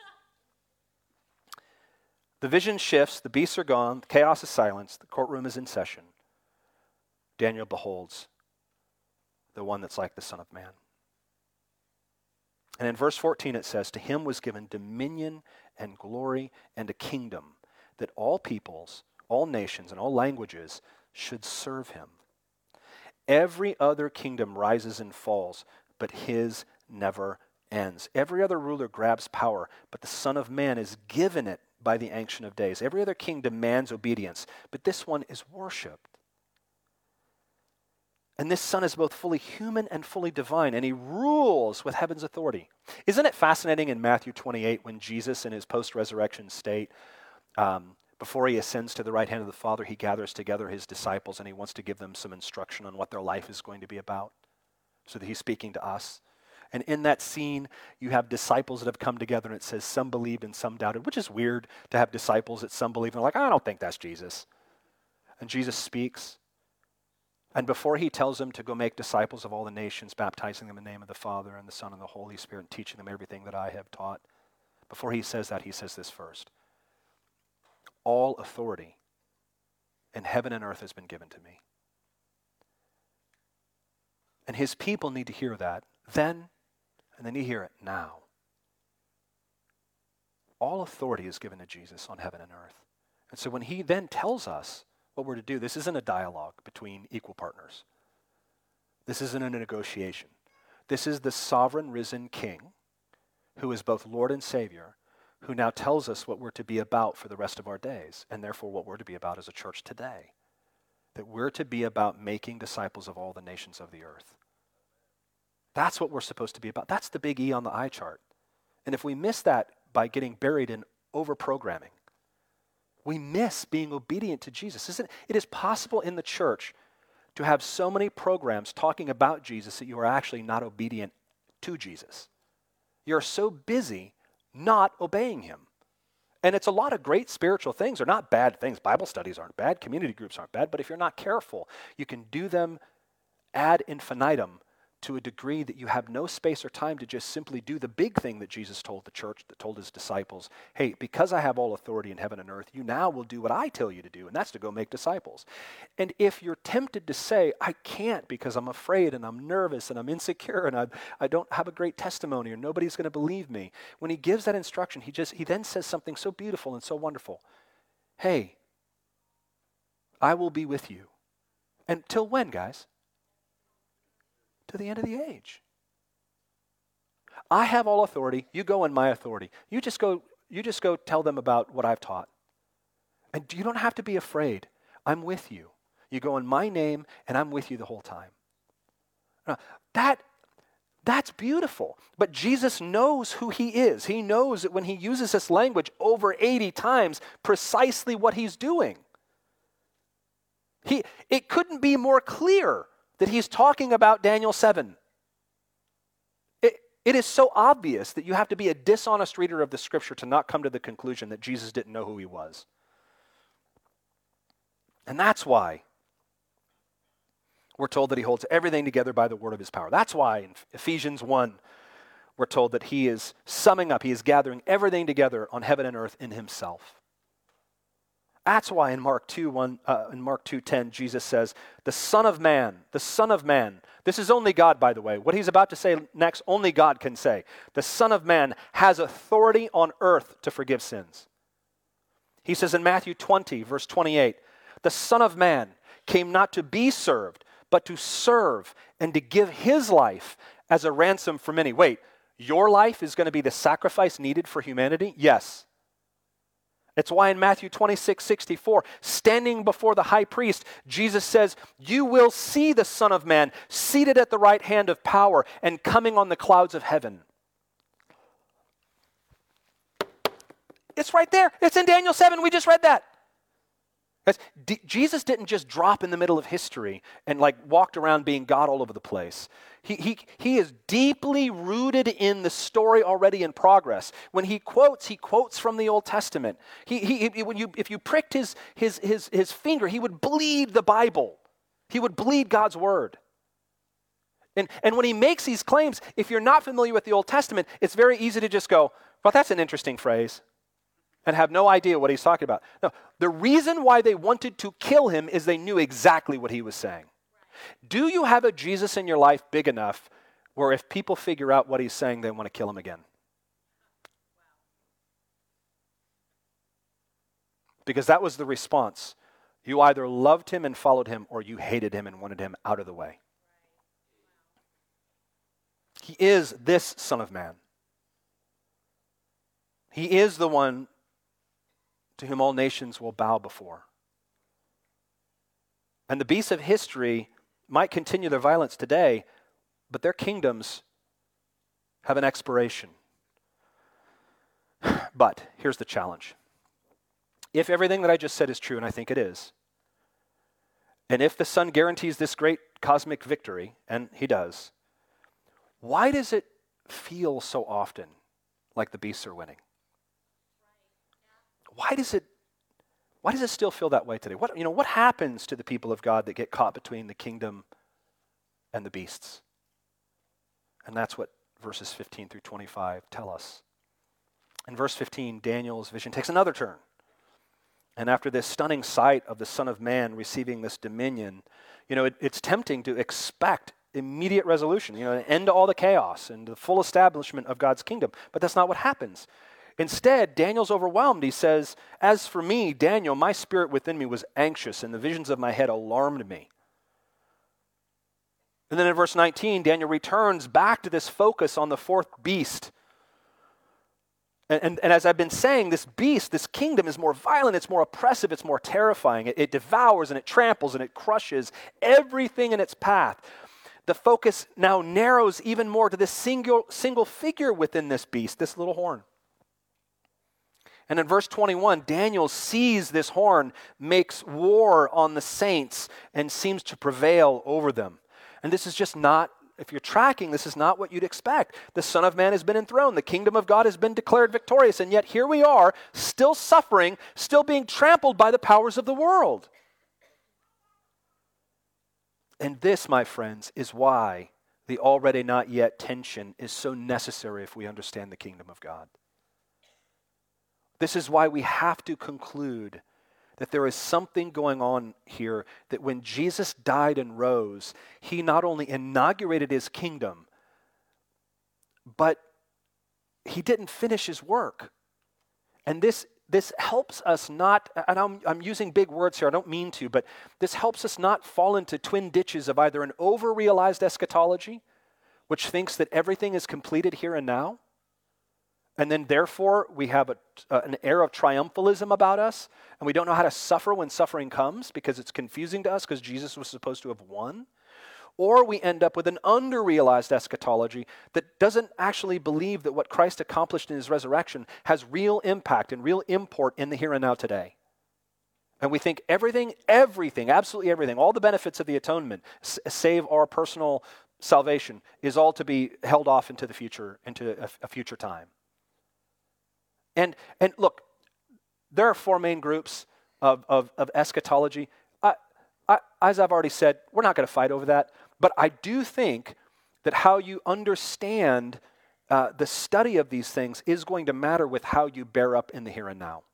The vision shifts, the beasts are gone, the chaos is silenced, the courtroom is in session. Daniel beholds the one that's like the Son of Man. And in verse fourteen it says, to him was given dominion and glory and a kingdom that all peoples, all nations, and all languages should serve him. Every other kingdom rises and falls, but his never ends. Every other ruler grabs power, but the Son of Man is given it by the Ancient of Days. Every other king demands obedience, but this one is worshipped. And this Son is both fully human and fully divine, and he rules with heaven's authority. Isn't it fascinating in Matthew twenty-eight when Jesus, in his post-resurrection state, um, before he ascends to the right hand of the Father, he gathers together his disciples and he wants to give them some instruction on what their life is going to be about, so that he's speaking to us. And in that scene, you have disciples that have come together, and it says some believed and some doubted, which is weird to have disciples that some believe and they're like, I don't think that's Jesus. And Jesus speaks. And before he tells them to go make disciples of all the nations, baptizing them in the name of the Father and the Son and the Holy Spirit, and teaching them everything that I have taught, before he says that, he says this first. All authority in heaven and earth has been given to me. And his people need to hear that then, and they need to hear it now. All authority is given to Jesus on heaven and earth. And so when he then tells us what we're to do, this isn't a dialogue between equal partners. This isn't a negotiation. This is the sovereign risen King, who is both Lord and Savior, who now tells us what we're to be about for the rest of our days, and therefore what we're to be about as a church today. That we're to be about making disciples of all the nations of the earth. That's what we're supposed to be about. That's the big E on the eye chart. And if we miss that by getting buried in over-programming, we miss being obedient to Jesus. Isn't it is possible in the church to have so many programs talking about Jesus that you are actually not obedient to Jesus. You're so busy not obeying him. And it's a lot of great spiritual things. They're not bad things. Bible studies aren't bad. Community groups aren't bad. But if you're not careful, you can do them ad infinitum to a degree that you have no space or time to just simply do the big thing that Jesus told the church, that told his disciples. Hey, because I have all authority in heaven and earth, you now will do what I tell you to do, and that's to go make disciples. And if you're tempted to say, I can't because I'm afraid and I'm nervous and I'm insecure and I, I don't have a great testimony or nobody's going to believe me, when he gives that instruction, he just he then says something so beautiful and so wonderful. Hey, I will be with you. And till when, guys? To the end of the age. I have all authority. You go in my authority. You just go, you just go tell them about what I've taught. And you don't have to be afraid. I'm with you. You go in my name, and I'm with you the whole time. Now, that, that's beautiful. But Jesus knows who he is. He knows that when he uses this language over eighty times, precisely what he's doing. He, it couldn't be more clear that he's talking about Daniel seven. It, it is so obvious that you have to be a dishonest reader of the scripture to not come to the conclusion that Jesus didn't know who he was. And that's why we're told that he holds everything together by the word of his power. That's why in Ephesians one, we're told that he is summing up, he is gathering everything together on heaven and earth in himself. That's why in Mark two, one, uh, in Mark two ten, Jesus says, the Son of Man, the Son of Man. This is only God, by the way. What he's about to say next, only God can say. The Son of Man has authority on earth to forgive sins. He says in Matthew twenty, verse twenty-eight, the Son of Man came not to be served, but to serve and to give his life as a ransom for many. Wait, your life is going to be the sacrifice needed for humanity? Yes. It's why in Matthew twenty-six sixty-four, standing before the high priest, Jesus says, you will see the Son of Man seated at the right hand of power and coming on the clouds of heaven. It's right there. It's in Daniel seven. We just read that. Guys, D- Jesus didn't just drop in the middle of history and like walked around being God all over the place. He, he, he is deeply rooted in the story already in progress. When he quotes, he quotes from the Old Testament. He, he, he, when you, if you pricked his, his, his, his finger, he would bleed the Bible. He would bleed God's word. And, and when he makes these claims, if you're not familiar with the Old Testament, it's very easy to just go, well, that's an interesting phrase, and have no idea what he's talking about. No, the reason why they wanted to kill him is they knew exactly what he was saying. Do you have a Jesus in your life big enough where if people figure out what he's saying, they want to kill him again? Because that was the response. You either loved him and followed him, or you hated him and wanted him out of the way. He is this Son of Man. He is the one to whom all nations will bow before. And the beasts of history might continue their violence today, but their kingdoms have an expiration. But here's the challenge. If everything that I just said is true, and I think it is, and if the Son guarantees this great cosmic victory, and he does, why does it feel so often like the beasts are winning? Why does it Why does it still feel that way today? What, you know, what happens to the people of God that get caught between the kingdom and the beasts? And that's what verses fifteen through twenty-five tell us. In verse fifteen, Daniel's vision takes another turn. And after this stunning sight of the Son of Man receiving this dominion, you know, it, it's tempting to expect immediate resolution, you know, an end to all the chaos and the full establishment of God's kingdom. But that's not what happens. Instead, Daniel's overwhelmed. He says, as for me, Daniel, my spirit within me was anxious, and the visions of my head alarmed me. And then in verse nineteen, Daniel returns back to this focus on the fourth beast. And, and, and as I've been saying, this beast, this kingdom is more violent, it's more oppressive, it's more terrifying. It, it devours and it tramples and it crushes everything in its path. The focus now narrows even more to this single, single figure within this beast, this little horn. And in verse twenty-one, Daniel sees this horn, makes war on the saints, and seems to prevail over them. And this is just not, if you're tracking, this is not what you'd expect. The Son of Man has been enthroned. The kingdom of God has been declared victorious. And yet here we are, still suffering, still being trampled by the powers of the world. And this, my friends, is why the already not yet tension is so necessary if we understand the kingdom of God. This is why we have to conclude that there is something going on here, that when Jesus died and rose, he not only inaugurated his kingdom, but he didn't finish his work. And this, this helps us not, and I'm, I'm using big words here, I don't mean to, but this helps us not fall into twin ditches of either an over-realized eschatology, which thinks that everything is completed here and now, and then therefore we have a, uh, an air of triumphalism about us, and we don't know how to suffer when suffering comes because it's confusing to us because Jesus was supposed to have won. Or we end up with an under-realized eschatology that doesn't actually believe that what Christ accomplished in his resurrection has real impact and real import in the here and now today. And we think everything, everything, absolutely everything, all the benefits of the atonement, s- save our personal salvation, is all to be held off into the future, into a, a future time. And and look, there are four main groups of, of, of eschatology. I, I, as I've already said, we're not going to fight over that. But I do think that how you understand uh, the study of these things is going to matter with how you bear up in the here and now.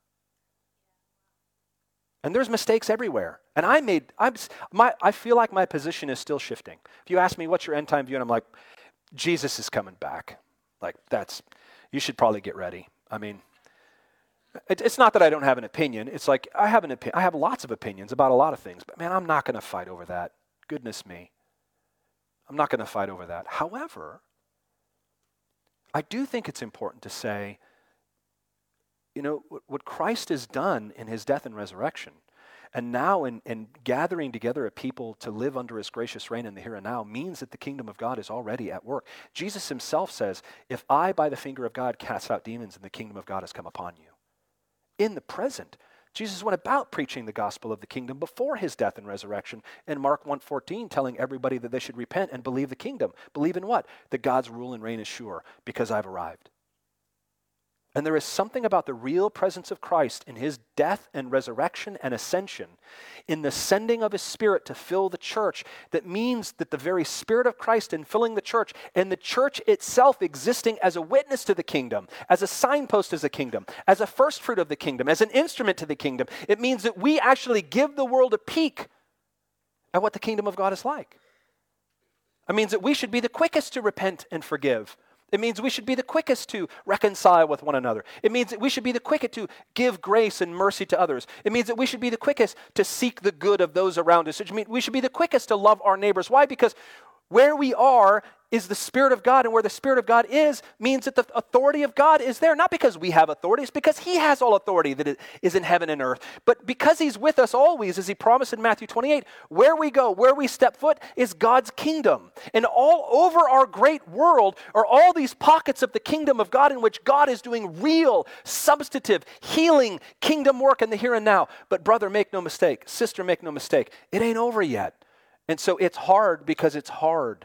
And there's mistakes everywhere. And I made, I'm, my, I feel like my position is still shifting. If you ask me, what's your end time view? And I'm like, Jesus is coming back. Like, that's, you should probably get ready. I mean, it, it's not that I don't have an opinion. It's like, I have an opinion. I have lots of opinions about a lot of things. But man, I'm not going to fight over that. Goodness me. I'm not going to fight over that. However, I do think it's important to say, you know, what Christ has done in his death and resurrection, and now in, in gathering together a people to live under his gracious reign in the here and now, means that the kingdom of God is already at work. Jesus himself says, if I by the finger of God cast out demons, and the kingdom of God has come upon you. In the present, Jesus went about preaching the gospel of the kingdom before his death and resurrection in Mark one fourteen, telling everybody that they should repent and believe the kingdom. Believe in what? That God's rule and reign is sure, because I've arrived. And there is something about the real presence of Christ in his death and resurrection and ascension, in the sending of his Spirit to fill the church, that means that the very Spirit of Christ in filling the church, and the church itself existing as a witness to the kingdom, as a signpost as a kingdom, as a first fruit of the kingdom, as an instrument to the kingdom, it means that we actually give the world a peek at what the kingdom of God is like. It means that we should be the quickest to repent and forgive. It means we should be the quickest to reconcile with one another. It means that we should be the quickest to give grace and mercy to others. It means that we should be the quickest to seek the good of those around us. It means we should be the quickest to love our neighbors. Why? Because where we are is the Spirit of God, and where the Spirit of God is means that the authority of God is there. Not because we have authority, it's because he has all authority that is in heaven and earth. But because he's with us always, as he promised in Matthew twenty-eight, where we go, where we step foot is God's kingdom. And all over our great world are all these pockets of the kingdom of God in which God is doing real, substantive, healing kingdom work in the here and now. But brother, make no mistake, sister, make no mistake, it ain't over yet. And so it's hard because it's hard.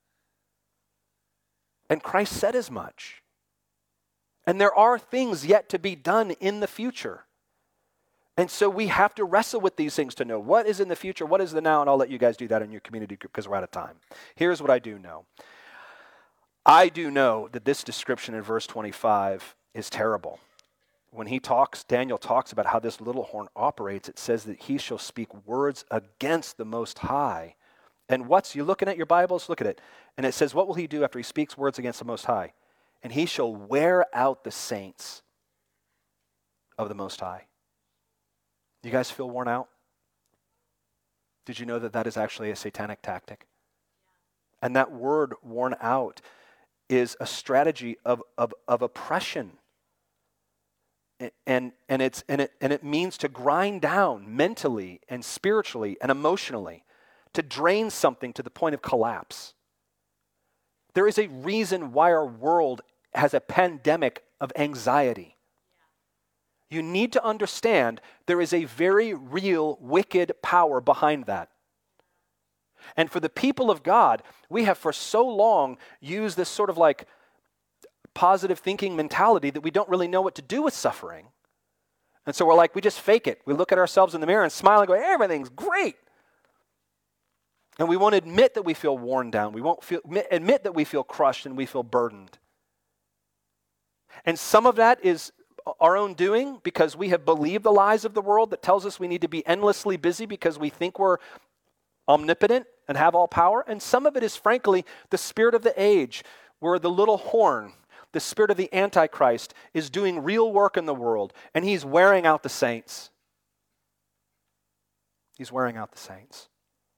And Christ said as much. And there are things yet to be done in the future. And so we have to wrestle with these things to know what is in the future, what is the now, and I'll let you guys do that in your community group because we're out of time. Here's what I do know. I do know that this description in verse twenty-five is terrible. When he talks, Daniel talks about how this little horn operates, it says that he shall speak words against the Most High. And what's, you're looking at your Bibles, look at it. And it says, what will he do after he speaks words against the Most High? And he shall wear out the saints of the Most High. You guys feel worn out? Did you know that that is actually a satanic tactic? And that word worn out is a strategy of, of, of oppression. And, and, it's, and, it, and it means to grind down mentally and spiritually and emotionally, to drain something to the point of collapse. There is a reason why our world has a pandemic of anxiety. You need to understand there is a very real wicked power behind that. And for the people of God, we have for so long used this sort of like positive thinking mentality that we don't really know what to do with suffering. And so we're like, we just fake it. We look at ourselves in the mirror and smile and go, everything's great. And we won't admit that we feel worn down. We won't feel, admit that we feel crushed and we feel burdened. And some of that is our own doing because we have believed the lies of the world that tells us we need to be endlessly busy because we think we're omnipotent and have all power. And some of it is, frankly, the spirit of the age, where the little horn, the spirit of the Antichrist, is doing real work in the world, and he's wearing out the saints. He's wearing out the saints.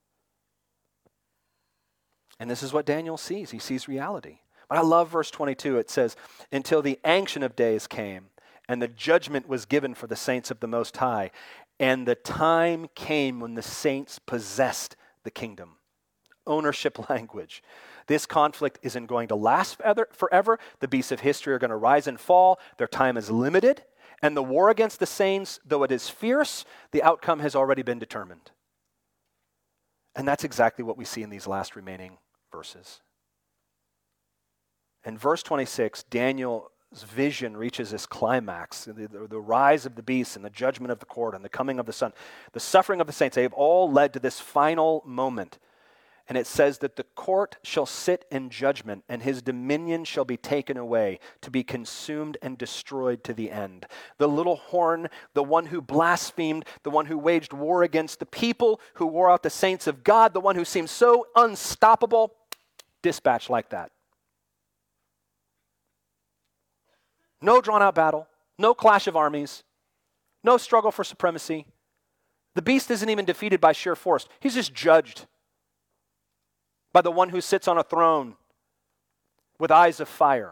And this is what Daniel sees. He sees reality. But I love verse twenty-two. It says, until the Ancient of Days came, and the judgment was given for the saints of the Most High, and the time came when the saints possessed the kingdom. Ownership language. This conflict isn't going to last forever. The beasts of history are going to rise and fall. Their time is limited. And the war against the saints, though it is fierce, the outcome has already been determined. And that's exactly what we see in these last remaining verses. In verse twenty-six, Daniel's vision reaches this climax. The, the, the rise of the beasts and the judgment of the court and the coming of the Son, the suffering of the saints, they have all led to this final moment. And it says that the court shall sit in judgment, and his dominion shall be taken away, to be consumed and destroyed to the end. The little horn, the one who blasphemed, the one who waged war against the people, who wore out the saints of God, the one who seemed so unstoppable, dispatched like that. No drawn-out battle, no clash of armies, no struggle for supremacy. The beast isn't even defeated by sheer force. He's just judged. by the one who sits on a throne with eyes of fire.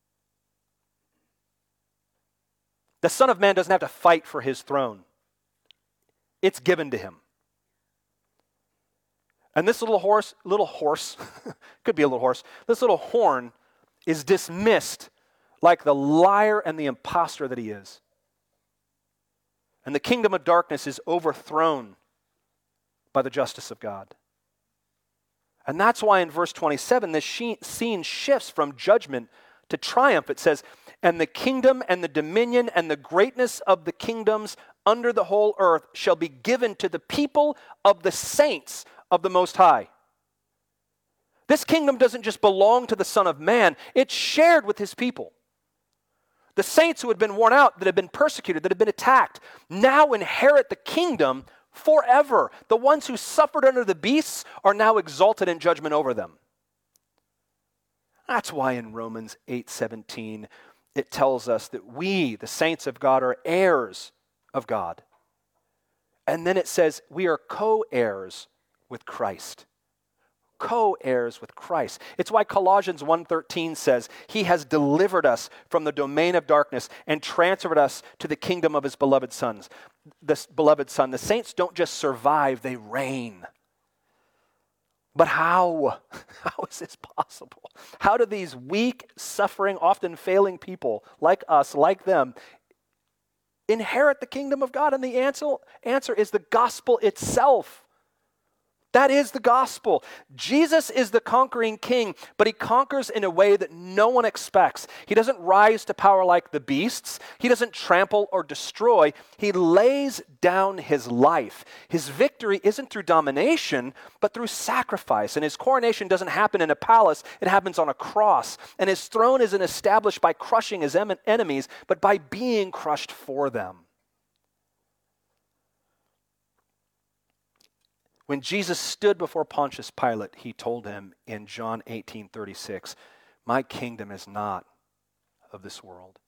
The Son of Man doesn't have to fight for his throne. It's given to him. And this little horse, little horse, could be a little horse, this little horn is dismissed like the liar and the imposter that he is. And the kingdom of darkness is overthrown by the justice of God. And that's why in verse twenty-seven, this scene shifts from judgment to triumph. It says, "And the kingdom and the dominion and the greatness of the kingdoms under the whole earth shall be given to the people of the saints of the Most High." This kingdom doesn't just belong to the Son of Man, it's shared with his people. The saints who had been worn out, that had been persecuted, that had been attacked, now inherit the kingdom forever. The ones who suffered under the beasts are now exalted in judgment over them. That's why in Romans eight seventeen, it tells us that we, the saints of God, are heirs of God. And then it says we are co-heirs with Christ. Co-heirs with Christ. It's why Colossians one thirteen says, he has delivered us from the domain of darkness and transferred us to the kingdom of his beloved sons. This beloved son. The saints don't just survive, they reign. But how? How is this possible? How do these weak, suffering, often failing people like us, like them, inherit the kingdom of God? And the answer, answer is the gospel itself. That is the gospel. Jesus is the conquering king, but he conquers in a way that no one expects. He doesn't rise to power like the beasts. He doesn't trample or destroy. He lays down his life. His victory isn't through domination, but through sacrifice. And his coronation doesn't happen in a palace. It happens on a cross. And his throne isn't established by crushing his em- enemies, but by being crushed for them. When Jesus stood before Pontius Pilate, he told him in John eighteen thirty-six, "My kingdom is not of this world.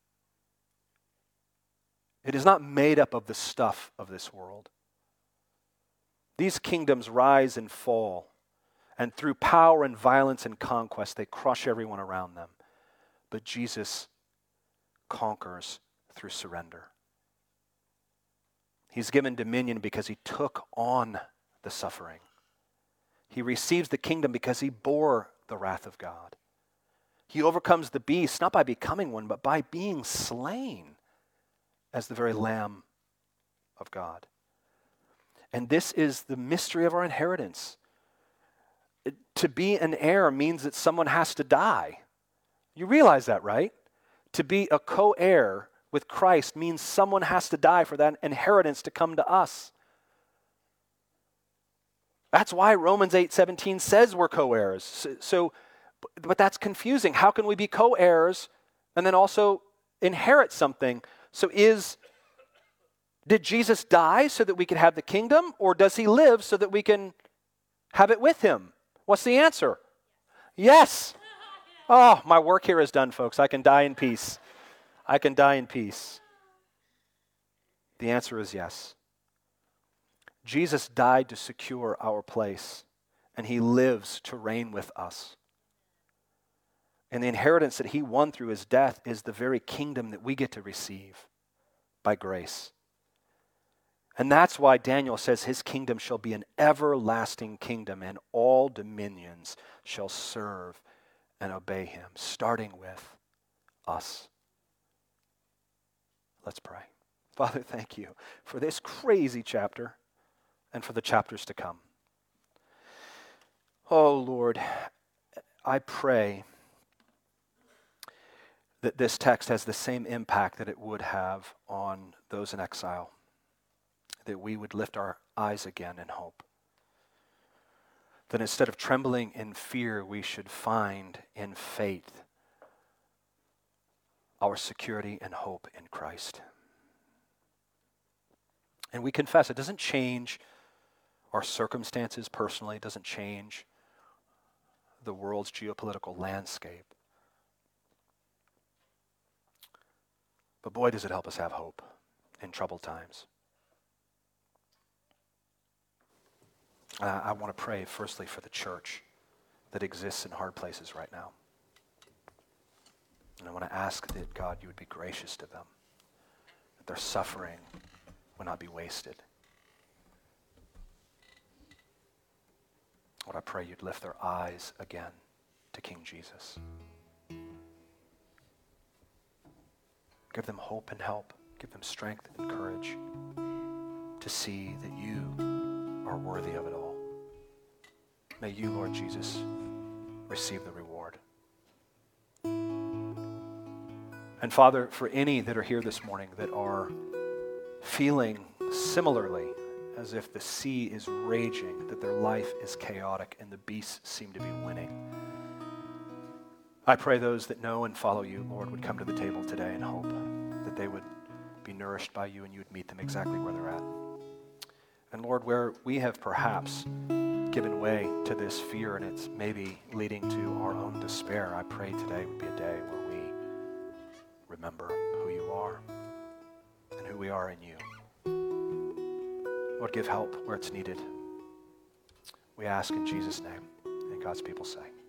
It is not made up of the stuff of this world. These kingdoms rise and fall, and through power and violence and conquest, they crush everyone around them. But Jesus conquers through surrender. He's given dominion because he took on the suffering. He receives the kingdom because he bore the wrath of God. He overcomes the beast not by becoming one, but by being slain as the very Lamb of God. And this is the mystery of our inheritance. It, to be an heir means that someone has to die. You realize that, right? To be a co-heir with Christ means someone has to die for that inheritance to come to us. That's why Romans eight seventeen says we're co-heirs. So, so, but that's confusing. How can we be co-heirs and then also inherit something? So is, did Jesus die so that we could have the kingdom, or does he live so that we can have it with him? What's the answer? Yes. Oh, my work here is done, folks. I can die in peace. I can die in peace. The answer is yes. Jesus died to secure our place, and he lives to reign with us. And the inheritance that he won through his death is the very kingdom that we get to receive by grace. And that's why Daniel says his kingdom shall be an everlasting kingdom, and all dominions shall serve and obey him, starting with us. Let's pray. Father, thank you for this crazy chapter and for the chapters to come. Oh, Lord, I pray that this text has the same impact that it would have on those in exile, that we would lift our eyes again in hope. That instead of trembling in fear, we should find in faith our security and hope in Christ. And we confess it doesn't change our circumstances personally, it doesn't change the world's geopolitical landscape. But boy, does it help us have hope in troubled times. Uh, I want to pray firstly for the church that exists in hard places right now. And I want to ask that, God, you would be gracious to them, that their suffering would not be wasted. Lord, I pray you'd lift their eyes again to King Jesus. Give them hope and help. Give them strength and courage to see that you are worthy of it all. May you, Lord Jesus, receive the reward. And Father, for any that are here this morning that are feeling similarly as if the sea is raging, that their life is chaotic and the beasts seem to be winning, I pray those that know and follow you, Lord, would come to the table today in hope, that they would be nourished by you and you would meet them exactly where they're at. And Lord, where we have perhaps given way to this fear and it's maybe leading to our own despair, I pray today would be a day where we remember who you are and who we are in you. Lord, give help where it's needed. We ask in Jesus' name, and God's people say.